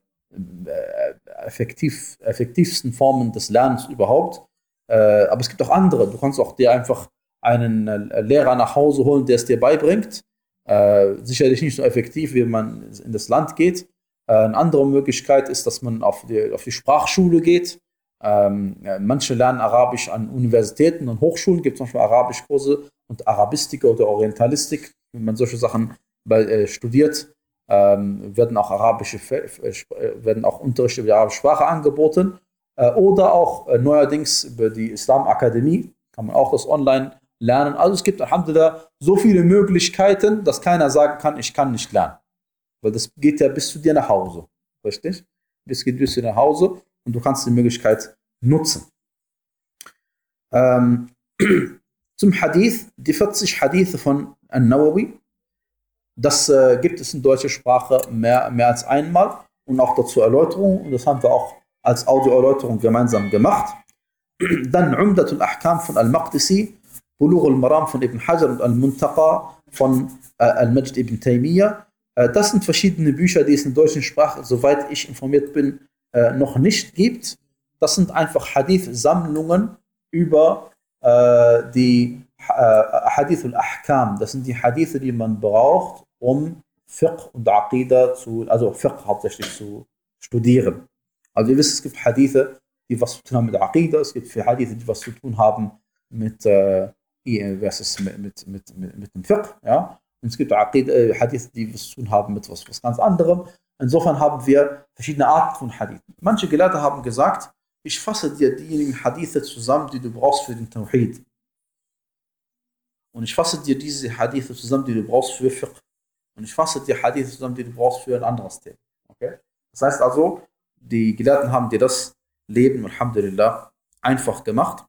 A: effektivsten Formen des Lernens überhaupt. Aber es gibt auch andere. Du kannst auch dir einfach einen Lehrer nach Hause holen, der es dir beibringt. Sicherlich nicht so effektiv, wie man in das Land geht. Eine andere Möglichkeit ist, dass man auf die Sprachschule geht. Manche lernen Arabisch an Universitäten und Hochschulen, gibt es zum Beispiel Arabischkurse und Arabistik oder Orientalistik. Wenn man solche Sachen studiert, werden auch Unterricht über die arabische Sprache angeboten. Oder auch neuerdings über die Islamakademie kann man auch das online lernen. Also es gibt alhamdulillah so viele Möglichkeiten, dass keiner sagen kann, ich kann nicht lernen. Weil das geht ja bis zu dir nach Hause. Richtig? Das geht bis zu dir nach Hause und du kannst die Möglichkeit nutzen. Zum Hadith, die 40 Hadithe von An-Nawawi, das gibt es in deutscher Sprache mehr als einmal und auch dazu Erläuterungen und das haben wir auch als Audioerläuterung gemeinsam gemacht. Dann Umdatul Ahkam von Al-Maqdisi, Bulugh al-Maram von Ibn Hajar und Al-Muntaqa von Al-Majd ibn Taymiyyah. Das sind verschiedene Bücher, die es in der deutschen Sprache, soweit ich informiert bin, noch nicht gibt. Das sind einfach Hadith-Sammlungen über die Hadith al-Ahkam. Das sind die Hadithe, die man braucht, um Fiqh und Aqidah also Fiqh hauptsächlich zu studieren. Also ihr wisst, es gibt Hadithe, die was zu tun haben mit Aqidah, es gibt Hadithe, die was zu tun haben mit, mit dem Fiqh, ja. Und es gibt Hadithe, die was zu tun haben mit was ganz anderem. Insofern haben wir verschiedene Arten von Hadith. Manche Gelehrte haben gesagt, ich fasse dir diejenigen Hadithe zusammen, die du brauchst für den Tawhid. Und ich fasse dir diese Hadithe zusammen, die du brauchst für Fiqh. Und ich fasse dir Hadithe zusammen, die du brauchst für ein anderes Thema. Okay? Das heißt also, die Gelehrten haben dir das Leben, alhamdulillah, einfach gemacht.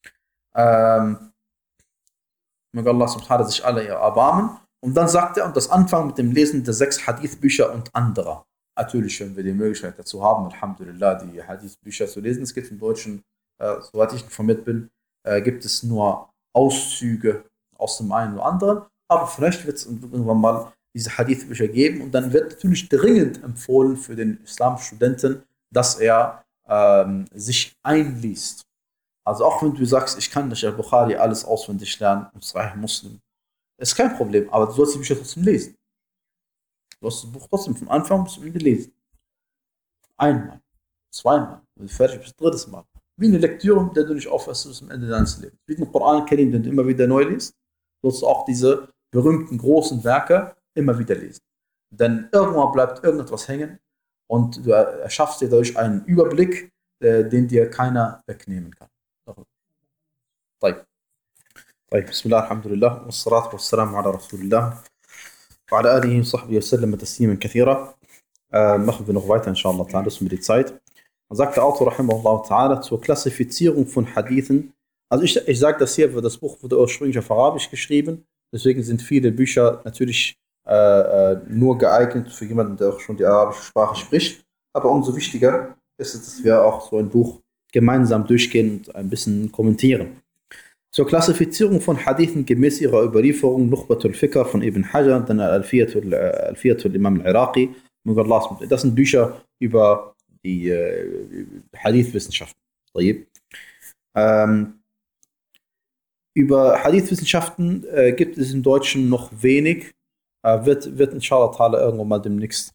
A: Möge Allah subhanahu wa ta'ala sich alle erbarmen. Und dann sagt er, und das Anfang mit dem Lesen der 6 Hadith-Bücher und anderer. Natürlich, wenn wir die Möglichkeit dazu haben, alhamdulillah, die Hadith-Bücher zu lesen. Es gibt im Deutschen, soweit ich informiert bin, gibt es nur Auszüge aus dem einen oder anderen. Aber vielleicht wird es irgendwann mal diese Hadith-Bücher geben. Und dann wird natürlich dringend empfohlen für den Islamstudenten, dass er sich einliest. Also auch wenn du sagst, ich kann nicht Al-Bukhari alles auswendig lernen, und Sahih Muslim, ist kein Problem, aber du sollst die Bücher trotzdem lesen. Du hast das Buch trotzdem von Anfang bis zum Ende lesen. Einmal, zweimal, wenn du fertig bist, drittes Mal. Wie eine Lektüre, mit der du nicht aufhörst bis zum Ende deines Lebens. Wie den Koran Karim, den du immer wieder neu liest, sollst du auch diese berühmten großen Werke immer wieder lesen. Denn irgendwann bleibt irgendetwas hängen und du erschaffst dir dadurch einen Überblick, den dir keiner wegnehmen kann. طيب بسم الله الحمد لله والصلاة والسلام على رسول الله وعلى آله وصحبه وسلم تسليما كثيرا. Machen wir noch weiter, inshallah, das ist mir die Zeit. Man sagt der Autor, rahimahullah ta'ala, zur Klassifizierung von Hadithen. Also ich sage das hier, das Buch wurde ursprünglich auf Arabisch geschrieben, deswegen sind viele Bücher natürlich nur geeignet für jemanden, der auch schon die arabische Sprache spricht. Aber umso wichtiger ist es, dass wir auch so ein Buch gemeinsam durchgehen und ein bisschen kommentieren. Zur Klassifizierung von Hadithen gemäß ihrer Überlieferung Nukhbatul Fikr von Ibn Hajar, dann Al-Alfiyatul Imam Al-Iraqi. Das sind Bücher über die Hadith-Wissenschaften. Über Hadith-Wissenschaften gibt es im Deutschen noch wenig. Wird inshallah ta'ala irgendwann mal demnächst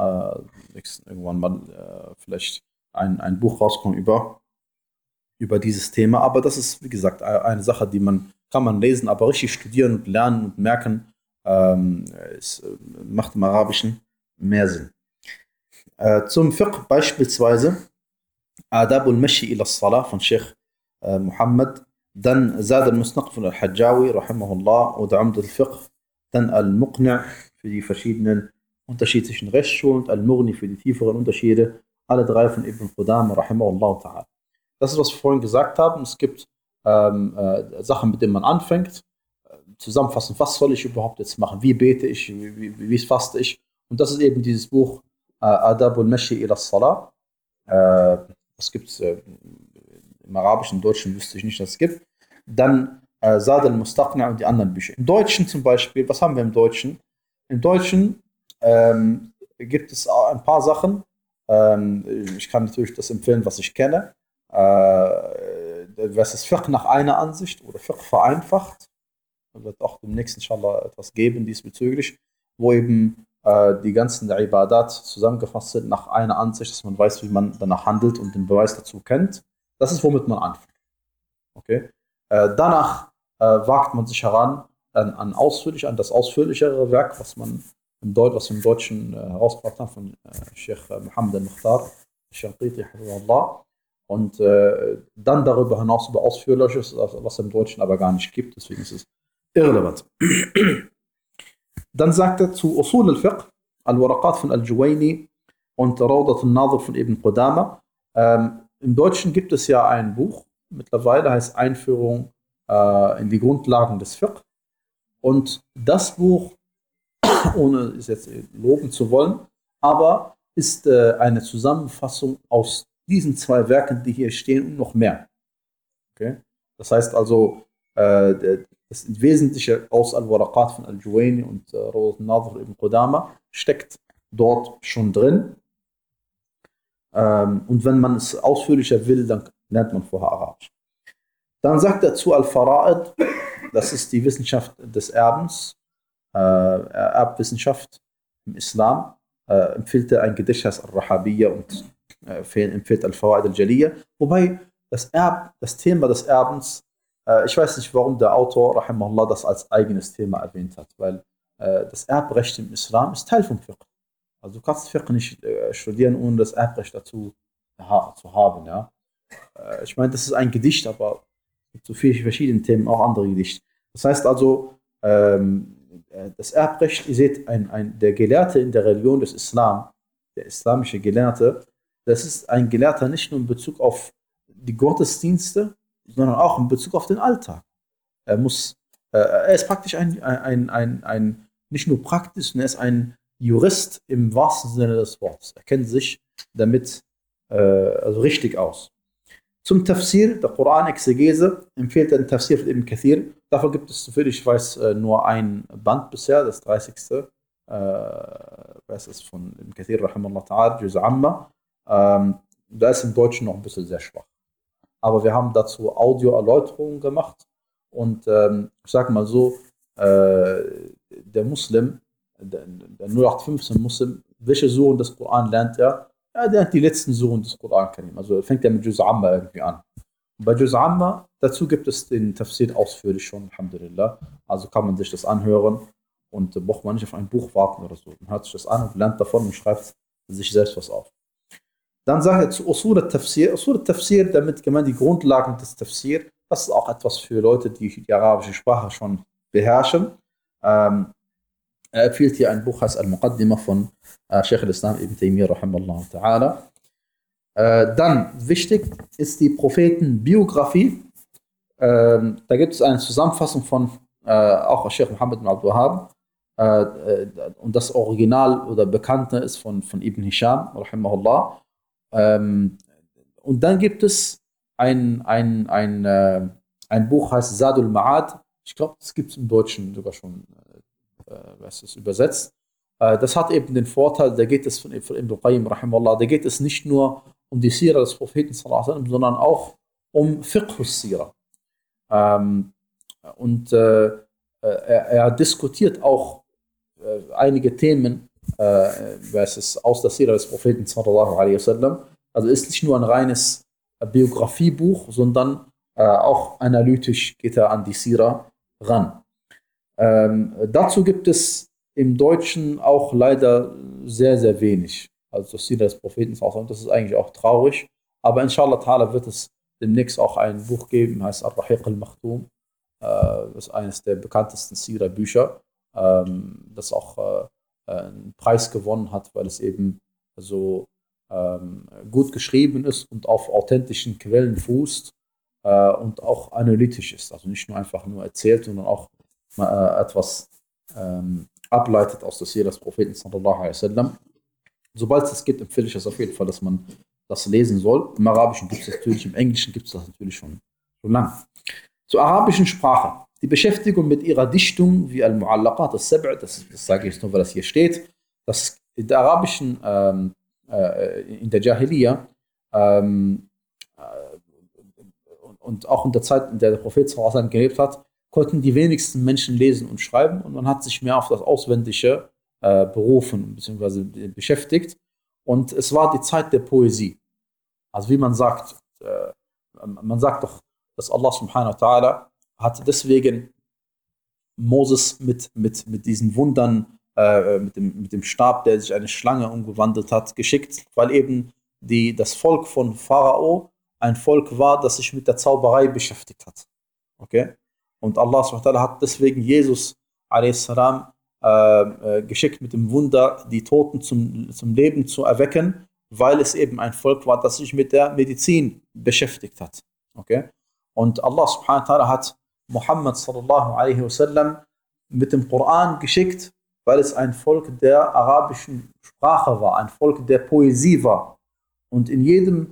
A: vielleicht ein Buch rauskommen über dieses Thema. Aber das ist, wie gesagt, eine Sache, die kann man lesen, aber richtig studieren und lernen und merken, es macht im Arabischen mehr Sinn. Zum Fiqh beispielsweise Adab al-Mashi ila as-Salah von Sheikh Muhammad, dann Zad al-Musnaq von Al-Hajjawi, rahimahullah, oder Umdat al-Fiqh, dann Al-Muqni' für die verschiedenen unterschiedlichen Rechtsschulen und Al-Mughni für die tieferen Unterschiede, alle drei von Ibn Qudama, rahimahullah ta'ala. Das ist, was wir vorhin gesagt haben. Es gibt Sachen, mit denen man anfängt. Zusammenfassend, was soll ich überhaupt jetzt machen? Wie bete ich? Wie faste ich? Und das ist eben dieses Buch Adab al-Mashi ila as-Salah. Das gibt es im Arabischen, im Deutschen wüsste ich nicht, dass es gibt. Dann Zad al-Mustaqni' und die anderen Bücher. Im Deutschen zum Beispiel, was haben wir im Deutschen? Im Deutschen gibt es ein paar Sachen. Ich kann natürlich das empfehlen, was ich kenne. Was ist Fiqh nach einer Ansicht oder Fiqh vereinfacht? Da wird auch demnächst inshallah etwas geben diesbezüglich, wo eben die ganzen Ibadat zusammengefasst sind nach einer Ansicht, dass man weiß, wie man danach handelt und den Beweis dazu kennt. Das ist, womit man anfängt. Okay? Danach wagt man sich heran an das ausführlichere Werk, was wir im Deutschen herausgebracht haben von Sheikh Muhammad al-Mukhtar, Shanqiti, hafidhahullah. Und dann darüber hinaus über Ausführliches, was es im Deutschen aber gar nicht gibt, deswegen ist es irrelevant. Dann sagt er zu Usul al-Fiqh, Al-Waraqat von Al-Juwayni und Rawdat al-Nadhr von Ibn Qudama. Im Deutschen gibt es ja ein Buch, mittlerweile heißt Einführung in die Grundlagen des Fiqh. Und das Buch, ohne es jetzt loben zu wollen, aber ist eine Zusammenfassung aus diesen zwei Werken, die hier stehen und noch mehr. Okay? Das heißt also, das Wesentliche aus Al-Waraqat von Al-Juwayni und Rawdat al-Nadhr ibn Qudama steckt dort schon drin. Und wenn man es ausführlicher will, dann lernt man vorher Arabisch. Dann sagt er zu Al-Fara'id, das ist die Wissenschaft des Erbens, Erbwissenschaft, im Islam, empfiehlt er ein Gedicht, heißt Al-Rahabiyya und empfiehlt Al-Fawaid al-Jaliyya. Wobei das Thema des Erbens, ich weiß nicht, warum der Autor, rahimahullah, das als eigenes Thema erwähnt hat, weil das Erbrecht im Islam ist Teil vom Fiqh. Also du kannst Fiqh nicht studieren, ohne das Erbrecht dazu zu haben. Ja? Ich meine, das ist ein Gedicht, aber es gibt so viele verschiedene Themen, auch andere Gedichte. Das heißt also, das Erbrecht, ihr seht, der Gelehrte in der Religion des Islam, der islamische Gelehrte, das ist ein Gelehrter nicht nur in Bezug auf die Gottesdienste, sondern auch in Bezug auf den Alltag. Er ist praktisch nicht nur praktisch, sondern er ist ein Jurist im wahrsten Sinne des Wortes. Er kennt sich damit also richtig aus. Zum Tafsir, der Koran-Exegese, empfiehlt er den Tafsir von Ibn Kathir. Dafür gibt es, soviel ich weiß, nur ein Band bisher, das 30. Das ist von Ibn Kathir, rahimahullah ta'ala, Juz Amma. Da ist im Deutschen noch ein bisschen sehr schwach. Aber wir haben dazu Audio-Erläuterungen gemacht. Und ich sage mal so, der Muslim, der 0815-Muslim, welche Suren des Koran lernt er? Ja, der hat die letzten Suren des Koran kennen. Also fängt er mit Juz Amma irgendwie an. Und bei Juz Amma, dazu gibt es den Tafsir ausführlich schon, alhamdulillah. Also kann man sich das anhören und braucht man nicht auf ein Buch warten oder so. Man hört sich das an und lernt davon und schreibt sich selbst was auf. Dann sagt er zu Usul al-Tafsir. Usul al-Tafsir, damit gemeint die Grundlagen des Tafsir. Das ist auch etwas für Leute, die die arabische Sprache schon beherrschen. Er empfiehlt hier ein Buch, heißt Al-Muqaddimah von Sheikh al-Islam Ibn Taymiyyah, rahimahullah ta'ala. Dann, wichtig ist die Prophetenbiografie. Da gibt es eine Zusammenfassung von auch Sheikh Muhammad ibn Abdul Wahhab. Und das Original oder Bekannte ist von Ibn Hisham, rahimahullah. Und dann gibt es ein Buch, heißt Zadul Ma'ad. Ich glaube, das gibt es im Deutschen sogar schon, was ist übersetzt. Das hat eben den Vorteil, da geht es von Ibn Qayyim, rahimahullah, da geht es nicht nur um die Sira des Propheten, sondern auch um Fiqh-Sira. Und er diskutiert auch einige Themen aus der Sira des Propheten sallallahu alaihi wasallam. Also ist nicht nur ein reines Biografiebuch, sondern auch analytisch geht er an die Sira ran. Dazu gibt es im Deutschen auch leider sehr, sehr wenig. Also das Sira des Propheten sallallahu alaihi wasallam, das ist eigentlich auch traurig. Aber inshallah ta'ala wird es demnächst auch ein Buch geben, heißt Ar-Rahiq al-Makhtum. Das ist eines der bekanntesten Sira-Bücher, das auch einen Preis gewonnen hat, weil es eben so gut geschrieben ist und auf authentischen Quellen fußt und auch analytisch ist. Also nicht nur einfach nur erzählt, sondern auch etwas ableitet aus der Sira des Propheten sallallahu alaihi wasallam. Sobald es gibt, empfehle ich es auf jeden Fall, dass man das lesen soll. Im Arabischen gibt es das natürlich, im Englischen gibt es das natürlich schon lange. Zur arabischen Sprache. Die Beschäftigung mit ihrer Dichtung, wie Al-Mu'allaqat al-Sab', das sage ich jetzt nur, weil das hier steht, das in der arabischen, in der Jahiliya und auch in der Zeit, in der der Prophet sallallahu alaihi wasallam gelebt hat, konnten die wenigsten Menschen lesen und schreiben und man hat sich mehr auf das Auswendige berufen bzw. beschäftigt. Und es war die Zeit der Poesie. Also wie man sagt doch, dass Allah subhanahu wa ta'ala hat deswegen Moses mit diesen Wundern, mit dem Stab, der sich eine Schlange umgewandelt hat, geschickt, weil eben das Volk von Pharao ein Volk war, das sich mit der Zauberei beschäftigt hat. Okay? Und Allah subhanahu wa ta'ala hat deswegen Jesus a.s. Geschickt mit dem Wunder, die Toten zum Leben zu erwecken, weil es eben ein Volk war, das sich mit der Medizin beschäftigt hat. Okay? Und Allah subhanahu wa ta'ala hat Muhammad sallallahu alaihi wasallam mit dem Koran geschickt, weil es ein Volk der arabischen Sprache war, ein Volk der Poesie war. Und in jedem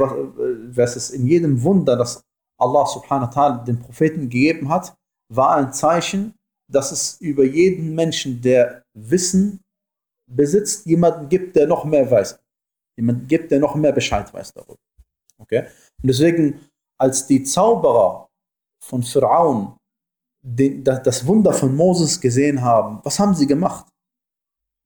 A: Wunder, das Allah subhanahu wa ta'ala dem Propheten gegeben hat, war ein Zeichen, dass es über jeden Menschen, der Wissen besitzt, jemanden gibt, der noch mehr weiß. Jemanden gibt, der noch mehr Bescheid weiß darüber. Okay? Und deswegen, als die Zauberer von Pharaon das Wunder von Moses gesehen haben, was haben sie gemacht?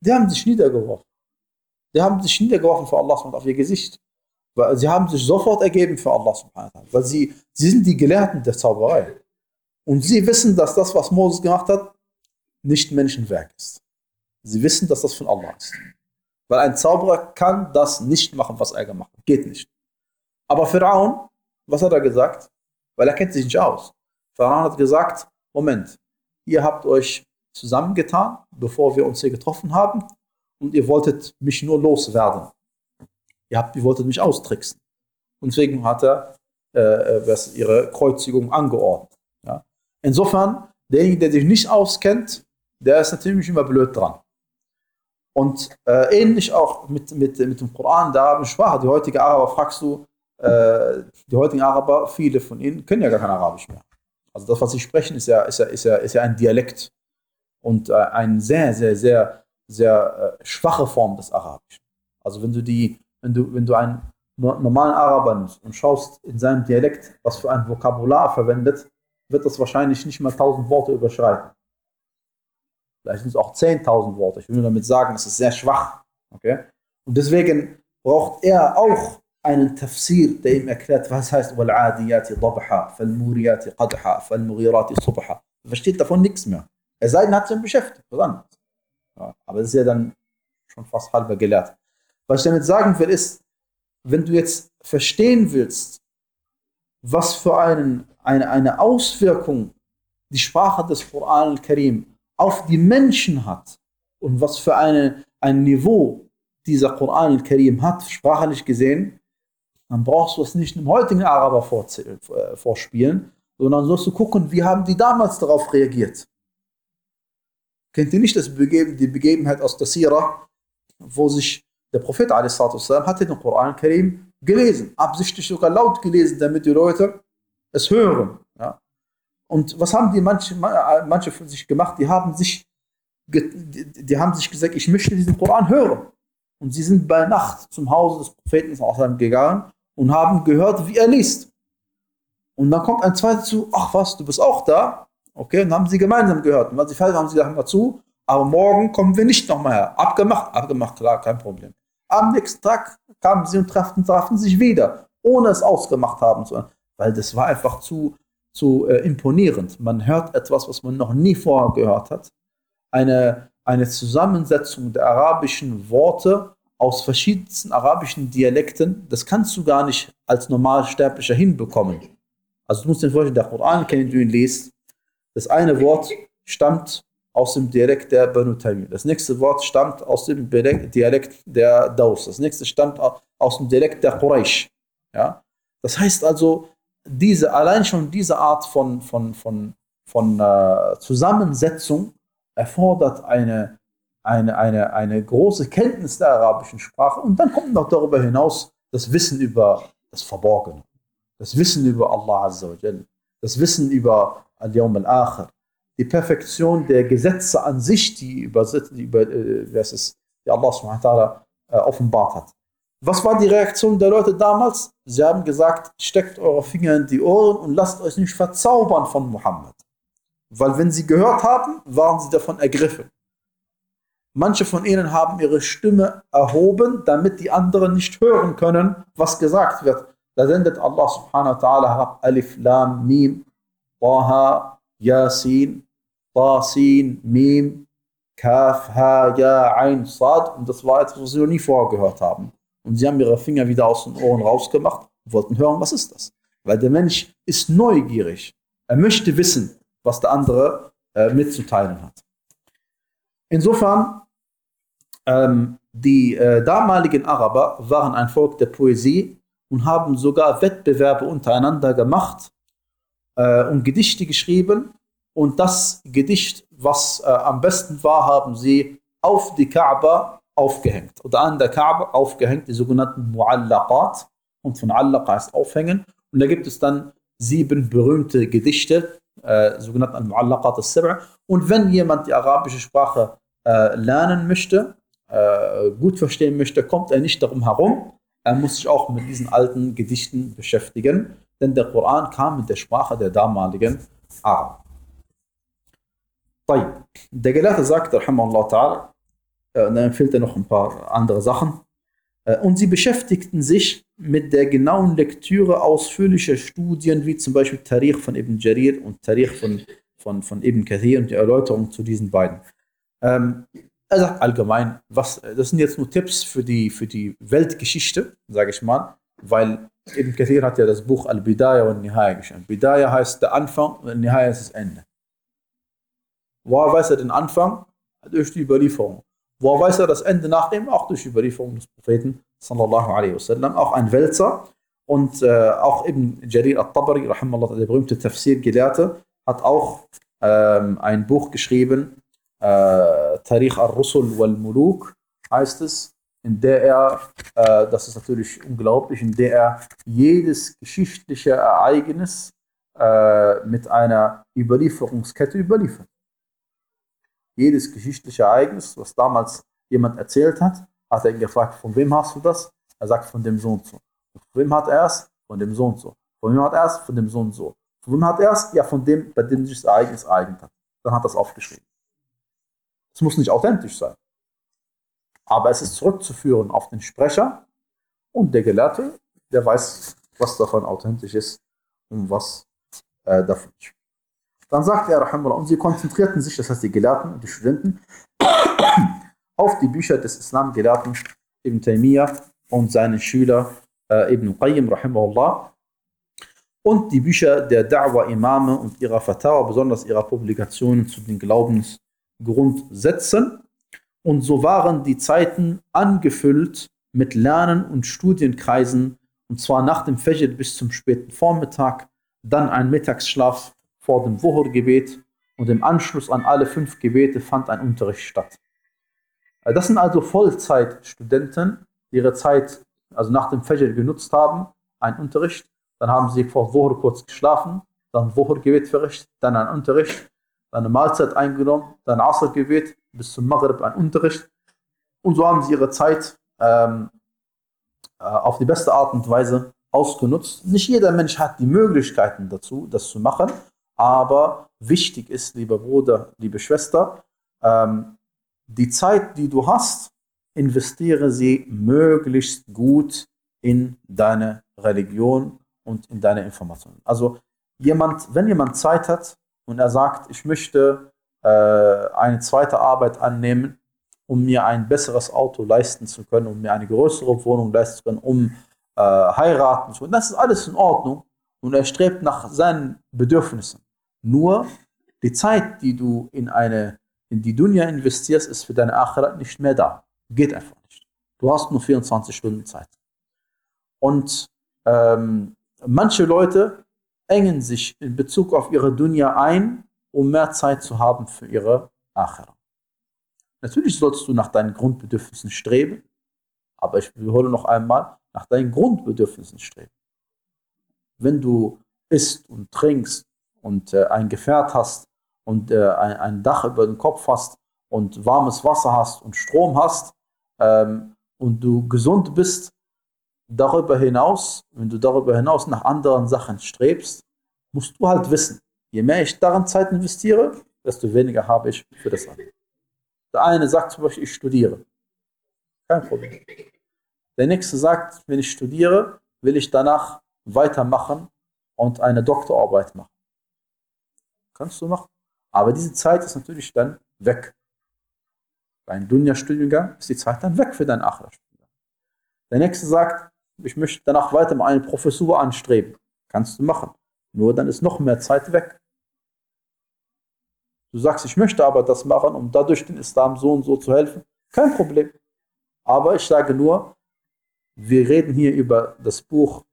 A: Die haben sich niedergeworfen. Die haben sich niedergeworfen für Allah auf ihr Gesicht. Weil sie haben sich sofort ergeben für Allah subhanahu wa ta'ala. Weil sie sind die Gelehrten der Zauberei. Und sie wissen, dass das, was Moses gemacht hat, nicht Menschenwerk ist. Sie wissen, dass das von Allah ist. Weil ein Zauberer kann das nicht machen, was er gemacht hat. Geht nicht. Aber Pharaon, was hat er gesagt? Weil er kennt sich nicht aus. Pharaon hat gesagt, Moment, ihr habt euch zusammengetan, bevor wir uns hier getroffen haben, und ihr wolltet mich nur loswerden. Ihr wolltet mich austricksen. Und deswegen hat er ihre Kreuzigung angeordnet. Ja. Insofern, derjenige, der sich nicht auskennt, der ist natürlich immer blöd dran. Und ähnlich auch mit dem Koran, der arabischen Sprache. Die heutigen Araber, fragst du, die heutigen Araber, viele von ihnen können ja gar kein Arabisch mehr. Also das, was sie sprechen, ist ja ein Dialekt und eine sehr, sehr, sehr, sehr schwache Form des Arabischen. Also wenn du einen normalen Araber nimmst und schaust in seinem Dialekt, was für ein Vokabular verwendet, wird das wahrscheinlich nicht mal 1000 Worte überschreiten. Vielleicht sind es auch 10.000 Worte. Ich will nur damit sagen, es ist sehr schwach. Okay? Und deswegen braucht er auch einen Tafsir, der ihm erklärt, was heißt وَالْعَادِيَاتِ ضَبْحًا فَالْمُورِيَاتِ قَدْحًا فَالْمُغِيرَاتِ صُبْحًا. Er versteht davon nichts mehr. Er sei denn, hat sich beschäftigt. Ja, aber das ist ja dann schon fast halber gelehrt. Was ich damit sagen will, ist, wenn du jetzt verstehen willst, was für eine Auswirkung die Sprache des Koran al-Karim auf die Menschen hat und was für ein Niveau dieser Koran al-Karim hat, sprachlich gesehen, dann brauchst du es nicht einem heutigen Araber vorspielen, sondern sollst du gucken, wie haben die damals darauf reagiert. Kennt ihr nicht die Begebenheit aus der Sira, wo sich der Prophet a.s. hatte den Koran al-Karim gelesen, absichtlich sogar laut gelesen, damit die Leute es hören. Ja? Und was haben manche von sich gemacht? Die haben sich gesagt, ich möchte diesen Koran hören. Und sie sind bei Nacht zum Hause des Propheten gegangen und haben gehört, wie er liest. Und dann kommt ein zweiter zu, ach was, du bist auch da? Okay, und dann haben sie gemeinsam gehört. Und als sie fertig haben, sie gesagt, mal zu, aber morgen kommen wir nicht nochmal her. Abgemacht, klar, kein Problem. Am nächsten Tag kamen sie und trafen sich wieder, ohne es ausgemacht haben zu, weil das war einfach zu imponierend. Man hört etwas, was man noch nie vorher gehört hat. Eine Zusammensetzung der arabischen Worte aus verschiedensten arabischen Dialekten, das kannst du gar nicht als Normalsterblicher hinbekommen. Also du musst dir vorstellen, der Koran, wenn du ihn liest, das eine Wort stammt aus dem Dialekt der Banu Tamim. Das nächste Wort stammt aus dem Dialekt der Daus. Das nächste stammt aus dem Dialekt der Quraysh. Ja? Das heißt also, allein schon diese Art von Zusammensetzung erfordert eine große Kenntnis der arabischen Sprache. Und dann kommt noch darüber hinaus das Wissen über das Verborgene, das Wissen über Allah Azza wa Jal, das Wissen über Al-Yawm al-Akhir, die Perfektion der Gesetze an sich, die Allah subhanahu wa ta'ala offenbart hat. Was war die Reaktion der Leute damals? Sie haben gesagt, steckt eure Finger in die Ohren und lasst euch nicht verzaubern von Muhammad. Weil wenn sie gehört haben, waren sie davon ergriffen. Manche von ihnen haben ihre Stimme erhoben, damit die anderen nicht hören können, was gesagt wird. Da sendet Allah subhanahu wa ta'ala herab, Alif, Lam, Mim, Taha, Yasin, Tasin, Mim, Kaf, Ha, Ya, Ain, Sad. Und das war etwas, was sie noch nie vorher gehört haben. Und sie haben ihre Finger wieder aus den Ohren rausgemacht und wollten hören, was ist das? Weil der Mensch ist neugierig. Er möchte wissen, was der andere mitzuteilen hat. Insofern, die damaligen Araber waren ein Volk der Poesie und haben sogar Wettbewerbe untereinander gemacht und Gedichte geschrieben. Und das Gedicht, was am besten war, haben sie auf die Kaaba aufgehängt. Oder an der Kaaba aufgehängt, die sogenannten Mu'allaqat. Und von Allaqa heißt aufhängen. Und da gibt es dann 7 berühmte Gedichte, sogenannte Al-Mu'allaqat al-Sab'a. Und wenn jemand die arabische Sprache lernen möchte, gut verstehen möchte, kommt er nicht darum herum. Er muss sich auch mit diesen alten Gedichten beschäftigen, denn der Koran kam mit der Sprache der damaligen Araber. Der Gelehrte sagt, rahimahullah ta'ala, Und dann empfiehlt er noch ein paar andere Sachen. Und sie beschäftigten sich mit der genauen Lektüre ausführlicher Studien, wie zum Beispiel Tarikh von Ibn Jarir und Tarikh von Ibn Kathir und die Erläuterung zu diesen beiden. Er sagt allgemein, das sind jetzt nur Tipps für die Weltgeschichte, sage ich mal, weil Ibn Kathir hat ja das Buch Al-Bidaya und Nihaya geschrieben. Bidaya heißt der Anfang und Nihaya ist das Ende. Woher weiß er den Anfang? Durch die Überlieferung. Woher weiß er das Ende nach dem? Auch durch die Überlieferung des Propheten sallallahu alaihi wasallam. Auch ein Wälzer und auch Ibn Jarir al-Tabari, rahimahullah, der berühmte Tafsir-Gelehrte, hat auch ein Buch geschrieben, Tarikh al-Rusul wal-Muluk heißt es, in der er, das ist natürlich unglaublich, in der er jedes geschichtliche Ereignis mit einer Überlieferungskette überliefert. Jedes geschichtliche Ereignis, was damals jemand erzählt hat, hat er ihn gefragt, von wem hast du das? Er sagt, von dem so und so. Von wem hat er es? Von dem so und so. Von wem hat er es? Von dem so und so. Von wem hat er es? Ja, von dem, bei dem sich das Ereignis ereignet hat. Dann hat er es aufgeschrieben. Es muss nicht authentisch sein. Aber es ist zurückzuführen auf den Sprecher und der Gelehrte, der weiß, was davon authentisch ist und was davon nicht. Dann sagt er, rahimahullah, und sie konzentrierten sich, das heißt die Gelehrten und die Studenten, auf die Bücher des Islam-Gelehrten Ibn Taymiyyah und seinen Schüler Ibn Qayyim, rahimahullah, und die Bücher der Da'wa-Imame und ihrer Fatawa, besonders ihrer Publikationen zu den Glaubensgrundsätzen. Und so waren die Zeiten angefüllt mit Lernen und Studienkreisen, und zwar nach dem Fajr bis zum späten Vormittag, dann ein Mittagsschlaf vor dem Wuhr-Gebet und im Anschluss an alle 5 Gebete fand ein Unterricht statt. Das sind also Vollzeitstudenten, die ihre Zeit, also nach dem Fajr genutzt haben, ein Unterricht, dann haben sie vor Wuhr kurz geschlafen, dann Wuhr-Gebet verrichtet, dann ein Unterricht, dann eine Mahlzeit eingenommen, dann Asr-Gebet, bis zum Maghrib ein Unterricht, und so haben sie ihre Zeit auf die beste Art und Weise ausgenutzt. Nicht jeder Mensch hat die Möglichkeiten dazu, das zu machen, aber wichtig ist, lieber Bruder, liebe Schwester, die Zeit, die du hast, investiere sie möglichst gut in deine Religion und in deine Informationen. Also wenn jemand Zeit hat und er sagt, ich möchte eine zweite Arbeit annehmen, um mir ein besseres Auto leisten zu können, um mir eine größere Wohnung leisten zu können, um heiraten zu können, das ist alles in Ordnung und er strebt nach seinen Bedürfnissen. Nur die Zeit, die du in die Dunya investierst, ist für deine Akhirat nicht mehr da. Geht einfach nicht. Du hast nur 24 Stunden Zeit. Und manche Leute engen sich in Bezug auf ihre Dunya ein, um mehr Zeit zu haben für ihre Akhira. Natürlich sollst du nach deinen Grundbedürfnissen streben, aber ich wiederhole noch einmal, nach deinen Grundbedürfnissen streben. Wenn du isst und trinkst und ein Gefährt hast und ein Dach über den Kopf hast und warmes Wasser hast und Strom hast und du gesund bist, wenn du darüber hinaus nach anderen Sachen strebst, musst du halt wissen, je mehr ich daran Zeit investiere, desto weniger habe ich für das andere. Der eine sagt zum Beispiel, ich studiere. Kein Problem. Der nächste sagt, wenn ich studiere, will ich danach weitermachen und eine Doktorarbeit machen. Kannst du machen. Aber diese Zeit ist natürlich dann weg. Bei einem Dunya-Studiengang ist die Zeit dann weg für deinen Akhira-Studiengang. Der nächste sagt, ich möchte danach weiter mal eine Professur anstreben. Kannst du machen. Nur dann ist noch mehr Zeit weg. Du sagst, ich möchte aber das machen, um dadurch den Islam so und so zu helfen. Kein Problem. Aber ich sage nur, wir reden hier über das Buch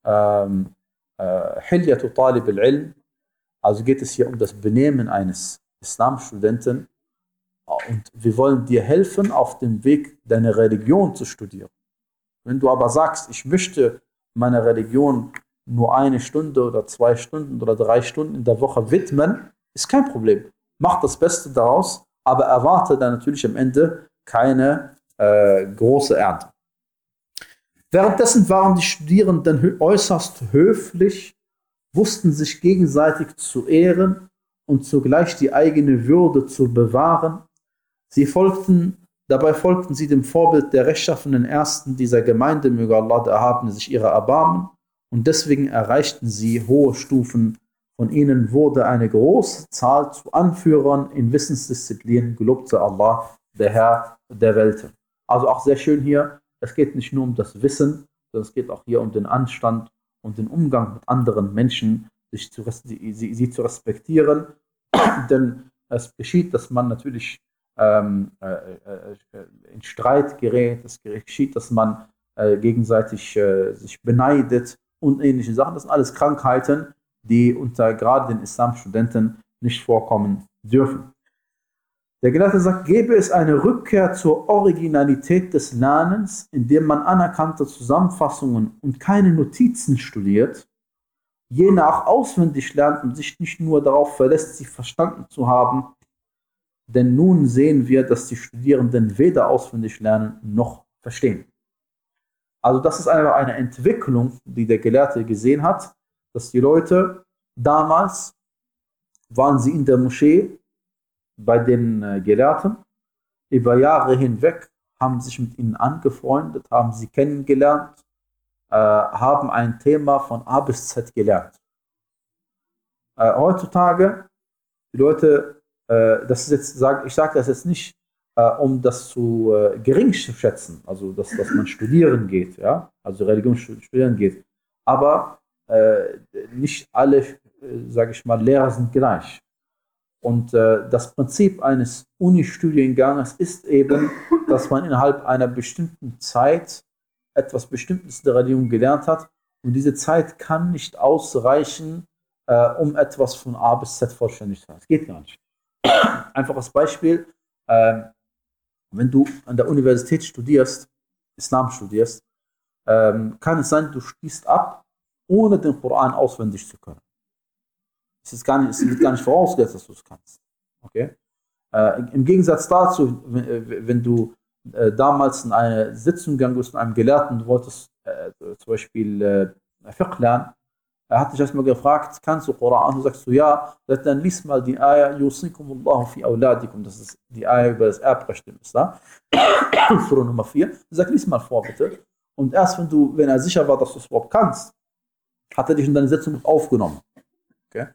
A: Hilyatu Talib al-Ilm. Also geht es hier um das Benehmen eines Islamstudenten. Und wir wollen dir helfen, auf dem Weg deine Religion zu studieren. Wenn du aber sagst, ich möchte meine Religion nur 1 Stunde oder 2 Stunden oder 3 Stunden in der Woche widmen, ist kein Problem. Mach das Beste daraus, aber erwarte dann natürlich am Ende keine große Ernte. Währenddessen waren die Studierenden äußerst höflich, wussten sich gegenseitig zu ehren und zugleich die eigene Würde zu bewahren. Sie folgten Dabei folgten sie dem Vorbild der rechtschaffenen Ersten dieser Gemeinde, möge Allah der Erhabene sich ihrer erbarmen, und deswegen erreichten sie hohe Stufen. Von ihnen wurde eine große Zahl zu Anführern in Wissensdisziplinen, gelobt sei Allah, der Herr der Welt. Also auch sehr schön hier, es geht nicht nur um das Wissen, sondern es geht auch hier um den Anstand und den Umgang mit anderen Menschen, sie zu respektieren. Denn es geschieht, dass man natürlich in Streit gerät, es geschieht, dass man gegenseitig sich beneidet und ähnliche Sachen. Das sind alles Krankheiten, die unter gerade den Islamstudenten nicht vorkommen dürfen. Der Gelehrte sagt, gäbe es eine Rückkehr zur Originalität des Lernens, indem man anerkannte Zusammenfassungen und keine Notizen studiert, je nach auswendig lernt und sich nicht nur darauf verlässt, sie verstanden zu haben, denn nun sehen wir, dass die Studierenden weder auswendig lernen noch verstehen. Also das ist eine Entwicklung, die der Gelehrte gesehen hat, dass die Leute damals waren sie in der Moschee bei den Gelehrten, über Jahre hinweg haben sich mit ihnen angefreundet, haben sie kennengelernt, haben ein Thema von A bis Z gelernt. Heutzutage, die Leute, das ist jetzt, ich sage das jetzt nicht, um das zu gering zu schätzen, also dass man studieren geht, ja, also Religion studieren geht, aber nicht alle, sage ich mal, Lehrer sind gleich. Und das Prinzip eines Uni-Studienganges ist eben, dass man innerhalb einer bestimmten Zeit etwas Bestimmtes der Religion gelernt hat. Und diese Zeit kann nicht ausreichen, um etwas von A bis Z vollständig zu haben. Das geht gar nicht. Einfaches Beispiel, wenn du an der Universität studierst, Islam studierst, kann es sein, du schließt ab, ohne den Koran auswendig zu können. Es wird gar nicht vorausgesetzt, dass du es kannst. Okay? Im Gegensatz dazu, wenn du damals in eine Sitzung gegangen bist mit einem Gelehrten, du wolltest zum Beispiel Fiqh lernen, er hat dich erstmal gefragt, kannst du Koran? Du sagst du ja, dann lies mal die Ayah, Yusikumullahu fi awladikum, das ist die Ayah über das Erbrecht im Islam, Surah Nummer 4. Du sagst, lies mal vor, bitte. Und erst wenn er sicher war, dass du es überhaupt kannst, hat er dich in deine Sitzung aufgenommen. Okay?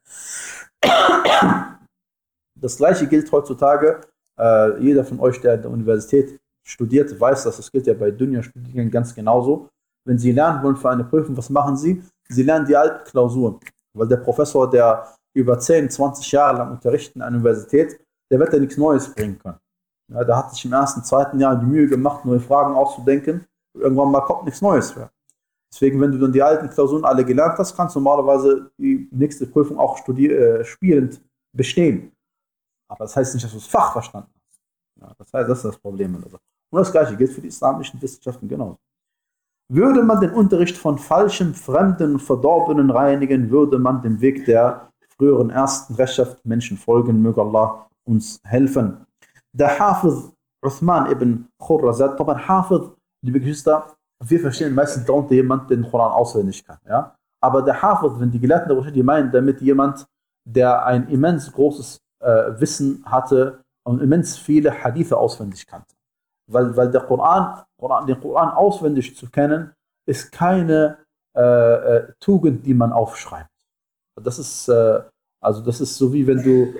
A: Das gleiche gilt heutzutage. Jeder von euch, der an der Universität studiert, weiß, dass das gilt ja bei Dunya-Studiengängen ganz genauso. Wenn Sie lernen wollen für eine Prüfung, was machen Sie? Sie lernen die alten Klausuren. Weil der Professor, der über 10, 20 Jahre lang unterrichtet an der Universität, der wird ja nichts Neues bringen können. Ja, der hat sich im ersten, zweiten Jahr die Mühe gemacht, neue Fragen auszudenken. Irgendwann mal kommt nichts Neues mehr. Deswegen, wenn du dann die alten Klausuren alle gelernt hast, kannst du normalerweise die nächste Prüfung auch spielend bestehen. Aber das heißt nicht, dass du das Fach verstanden hast. Ja, das heißt, das ist das Problem. Und das Gleiche gilt für die islamischen Wissenschaften genauso. Würde man den Unterricht von falschem, fremden und verdorbenen reinigen, würde man dem Weg der früheren ersten rechtschaffenen Menschen folgen. Möge Allah uns helfen. Der Hafiz Uthman ibn Khurrazad, aber Hafiz, liebe Geschwister, wir verstehen meistens darunter jemand, der den Koran auswendig kann. Ja? Aber der Hafiz, wenn die Gelehrten der Moschee, die meinen damit jemand, der ein immens großes Wissen hatte und immens viele Hadithe auswendig kannte. Weil den Koran auswendig zu kennen, ist keine Tugend, die man aufschreibt. Das ist so wie wenn du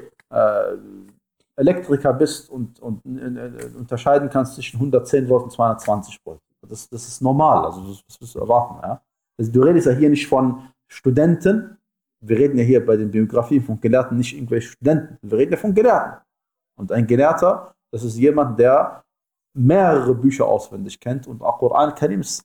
A: Elektriker bist und unterscheiden kannst zwischen 110 Volt und 220 Volt. Das ist normal, also das wirst du erwarten. Ja? Also du redest ja hier nicht von Studenten, wir reden ja hier bei den Biografien von Gelehrten nicht irgendwelche Studenten, wir reden ja von Gelehrten. Und ein Gelehrter, das ist jemand, der mehrere Bücher auswendig kennt und auch Koran Karim ist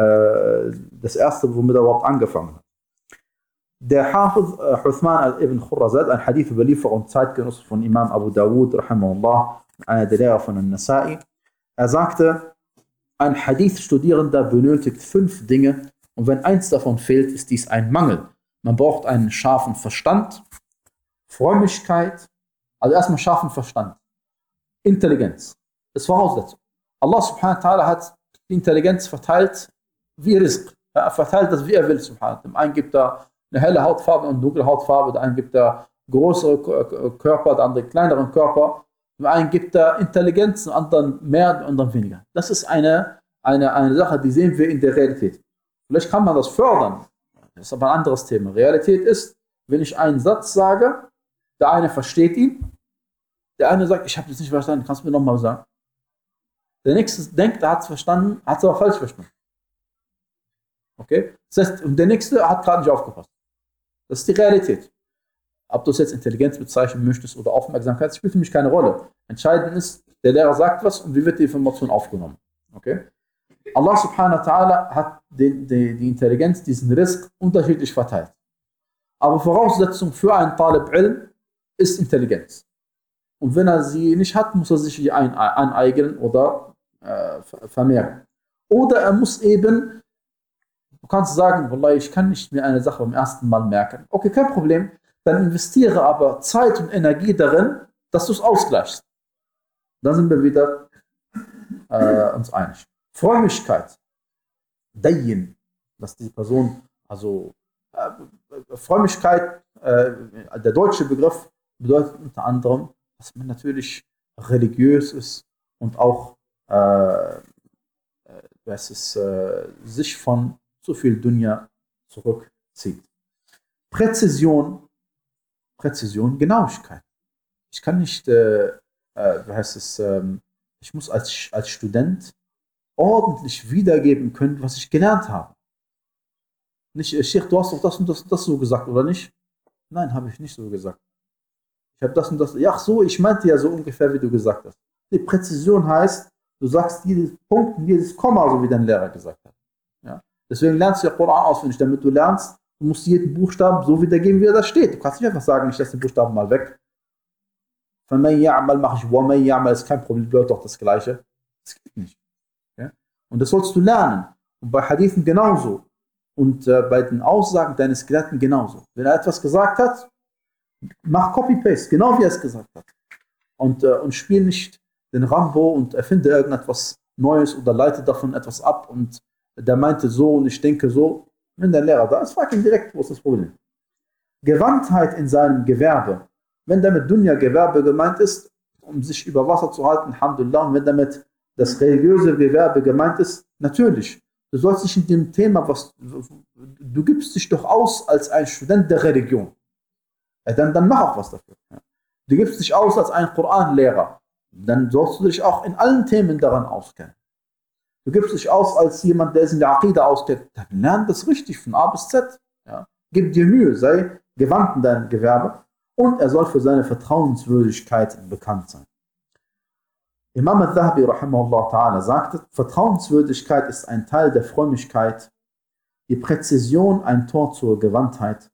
A: das erste, womit er überhaupt angefangen hat. Der Hafiz Uthman ibn Khurrazad, ein Hadith Überlieferung Zeitgenosse von Imam Abu Dawud, rahimahullah, einer der Lehrer von An-Nasa'i, er sagte, ein Hadith-Studierender benötigt 5 Dinge und wenn eins davon fehlt, ist dies ein Mangel. Man braucht einen scharfen Verstand, Frömmigkeit, also erstmal scharfen Verstand, Intelligenz, das ist Voraussetzung. Allah subhanahu wa ta'ala hat die Intelligenz verteilt wie Rizq. Er verteilt das, wie er will, subhanahu. Dem einen gibt er eine helle Hautfarbe und eine dunkle Hautfarbe, der einen gibt er größere Körper, der andere kleineren Körper. Dem einen gibt er Intelligenz, dem anderen mehr, dem anderen weniger. Das ist eine Sache, die sehen wir in der Realität. Vielleicht kann man das fördern. Das ist aber ein anderes Thema. Realität ist, wenn ich einen Satz sage, der eine versteht ihn, der eine sagt, ich habe das nicht verstanden, kannst du mir nochmal sagen? Der nächste denkt, er hat es verstanden, hat es aber falsch verstanden. Okay? Das heißt, und der nächste hat gerade nicht aufgepasst. Das ist die Realität. Ob du es jetzt Intelligenz bezeichnen möchtest oder Aufmerksamkeit, spielt für mich keine Rolle. Entscheidend ist, der Lehrer sagt was und wie wird die Information aufgenommen. Okay? Allah subhanahu wa ta'ala hat die Intelligenz, diesen Risk unterschiedlich verteilt. Aber Voraussetzung für einen Talib Ilm ist Intelligenz. Und wenn er sie nicht hat, muss er sich die aneignen oder vermehren. Oder er muss eben, du kannst sagen, Wallah, ich kann nicht mehr eine Sache beim ersten Mal merken. Okay, kein Problem. Dann investiere aber Zeit und Energie darin, dass du es ausgleichst. Dann sind wir wieder uns einig. Frömmigkeit, Dayin, dass die Person, also Frömmigkeit, der deutsche Begriff bedeutet unter anderem, dass man natürlich religiös ist und auch sich von zu viel Dunya zurückzieht. Präzision, Genauigkeit. Ich kann nicht, ich muss als Student ordentlich wiedergeben können, was ich gelernt habe. Nicht, Sheikh, du hast doch das und das so gesagt, oder nicht? Nein, habe ich nicht so gesagt. Ich habe das und das, ja so, ich meinte ja so ungefähr, wie du gesagt hast. Die Präzision heißt, du sagst jedes Punkt, jedes Komma, so wie dein Lehrer gesagt hat. Ja? Deswegen lernst du ja Koran auswendig, damit du lernst, du musst jeden Buchstaben so wiedergeben, wie er da steht. Du kannst nicht einfach sagen, ich lasse den Buchstaben mal weg. Von man ya'mal mache ich wa man ya'mal, ist kein Problem, bedeutet doch das Gleiche. Das geht nicht. Ja? Und das sollst du lernen. Und bei Hadithen genauso. Und bei den Aussagen deines Gelehrten genauso. Wenn er etwas gesagt hat, mach Copy-Paste, genau wie er es gesagt hat. Und spiel nicht den Rambo und erfinde irgendetwas Neues oder leite davon etwas ab und der meinte so und ich denke so. Wenn der Lehrer da ist, frag ihn direkt, wo ist das Problem. Gewandtheit in seinem Gewerbe. Wenn damit Dunya-Gewerbe gemeint ist, um sich über Wasser zu halten, Alhamdulillah, und wenn damit das religiöse Gewerbe gemeint ist, natürlich. Du sollst dich in dem Thema, du gibst dich doch aus als ein Student der Religion. Ja, dann mach auch was dafür. Ja. Du gibst dich aus als ein Koranlehrer. Dann sollst du dich auch in allen Themen daran auskennen. Du gibst dich aus als jemand, der sich in der Aqida auskennt. Dann lern das richtig von A bis Z. Ja. Gib dir Mühe, sei gewandt in deinem Gewerbe. Und er soll für seine Vertrauenswürdigkeit bekannt sein. Imam al-Dhahabi rahimahullah ta'ala sagte, Vertrauenswürdigkeit ist ein Teil der Frömmigkeit, die Präzision ein Tor zur Gewandtheit.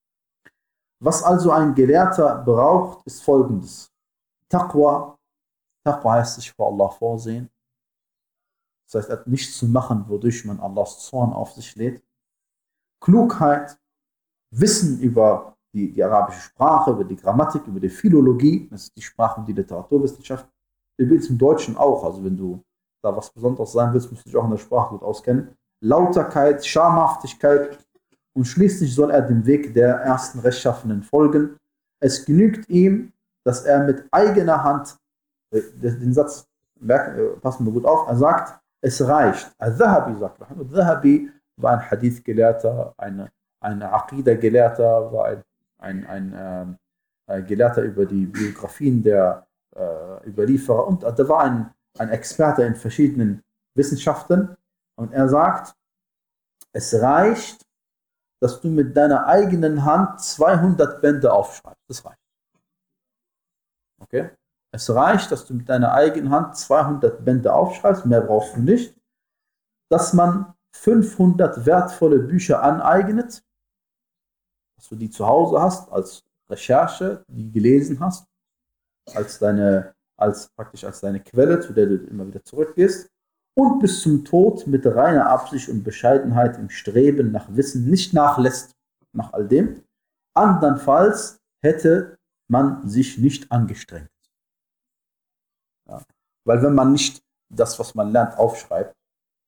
A: Was also ein Gelehrter braucht, ist folgendes. Taqwa heißt sich vor Allah vorsehen. Das heißt, nichts zu machen, wodurch man Allahs Zorn auf sich lädt. Klugheit, Wissen über die arabische Sprache, über die Grammatik, über die Philologie, das ist die Sprach- und die Literaturwissenschaft. Übrigens im Deutschen auch, also wenn du da was Besonderes sein willst, musst du dich auch in der Sprache gut auskennen. Lauterkeit, Schamhaftigkeit und schließlich soll er dem Weg der ersten Rechtschaffenen folgen. Es genügt ihm, dass er mit eigener Hand, den Satz, passen wir gut auf, er sagt, es reicht. Al-Dhahabi sagt, Al-Dhahabi war ein Hadith-Gelehrter, ein Aqida-Gelehrter, war ein Gelehrter über die Biografien der Überlieferer und da war ein Experte in verschiedenen Wissenschaften und er sagt, es reicht, dass du mit deiner eigenen Hand 200 Bände aufschreibst. Das reicht. Okay? Es reicht, dass du mit deiner eigenen Hand 200 Bände aufschreibst, mehr brauchst du nicht, dass man 500 wertvolle Bücher aneignet, dass du die zu Hause hast, als Recherche, die gelesen hast, als deine Quelle, zu der du immer wieder zurückgehst, und bis zum Tod mit reiner Absicht und Bescheidenheit im Streben nach Wissen nicht nachlässt, nach all dem. Andernfalls hätte man sich nicht angestrengt. Ja. Weil wenn man nicht das, was man lernt, aufschreibt,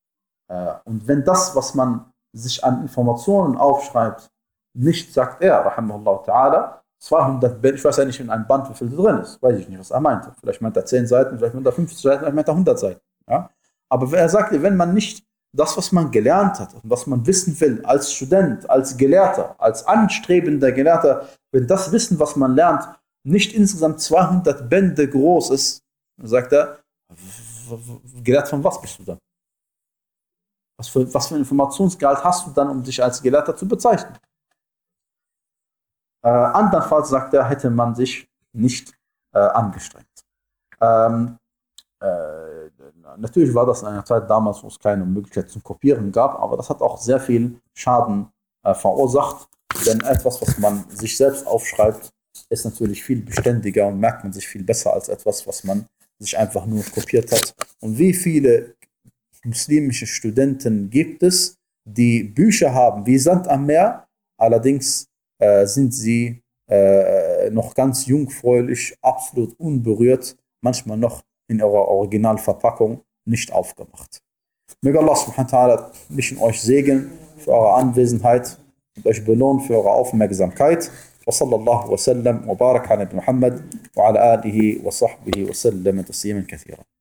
A: und wenn das, was man sich an Informationen aufschreibt, nicht, sagt er, rahimahullah ta'ala, 200 Bände, ich weiß ja nicht in einem Band, wie viel drin ist, weiß ich nicht, was er meinte. Vielleicht meint er 10 Seiten, vielleicht meint er 50 Seiten, vielleicht meint er 100 Seiten. Ja? Aber er sagte, wenn man nicht das, was man gelernt hat und was man wissen will, als Student, als Gelehrter, als anstrebender Gelehrter, wenn das Wissen, was man lernt, nicht insgesamt 200 Bände groß ist, dann sagt er, gelehrt von was bist du dann? Was für ein Informationsgehalt hast du dann, um dich als Gelehrter zu bezeichnen? Andernfalls, sagt er, hätte man sich nicht angestrengt. Natürlich war das in einer Zeit damals, wo es keine Möglichkeit zum Kopieren gab, aber das hat auch sehr viel Schaden verursacht, denn etwas, was man sich selbst aufschreibt, ist natürlich viel beständiger und merkt man sich viel besser als etwas, was man sich einfach nur kopiert hat. Und wie viele muslimische Studenten gibt es, die Bücher haben wie Sand am Meer, allerdings sind sie noch ganz jungfräulich, absolut unberührt, manchmal noch in ihrer Originalverpackung nicht aufgemacht. Möge Allah subhanahu wa ta'ala mich und euch segnen für eure Anwesenheit und euch belohnen für eure Aufmerksamkeit. وصلى الله وسلم وبارك على نبي محمد وعلى آله وصحبه وسلم تسليما كثيرا.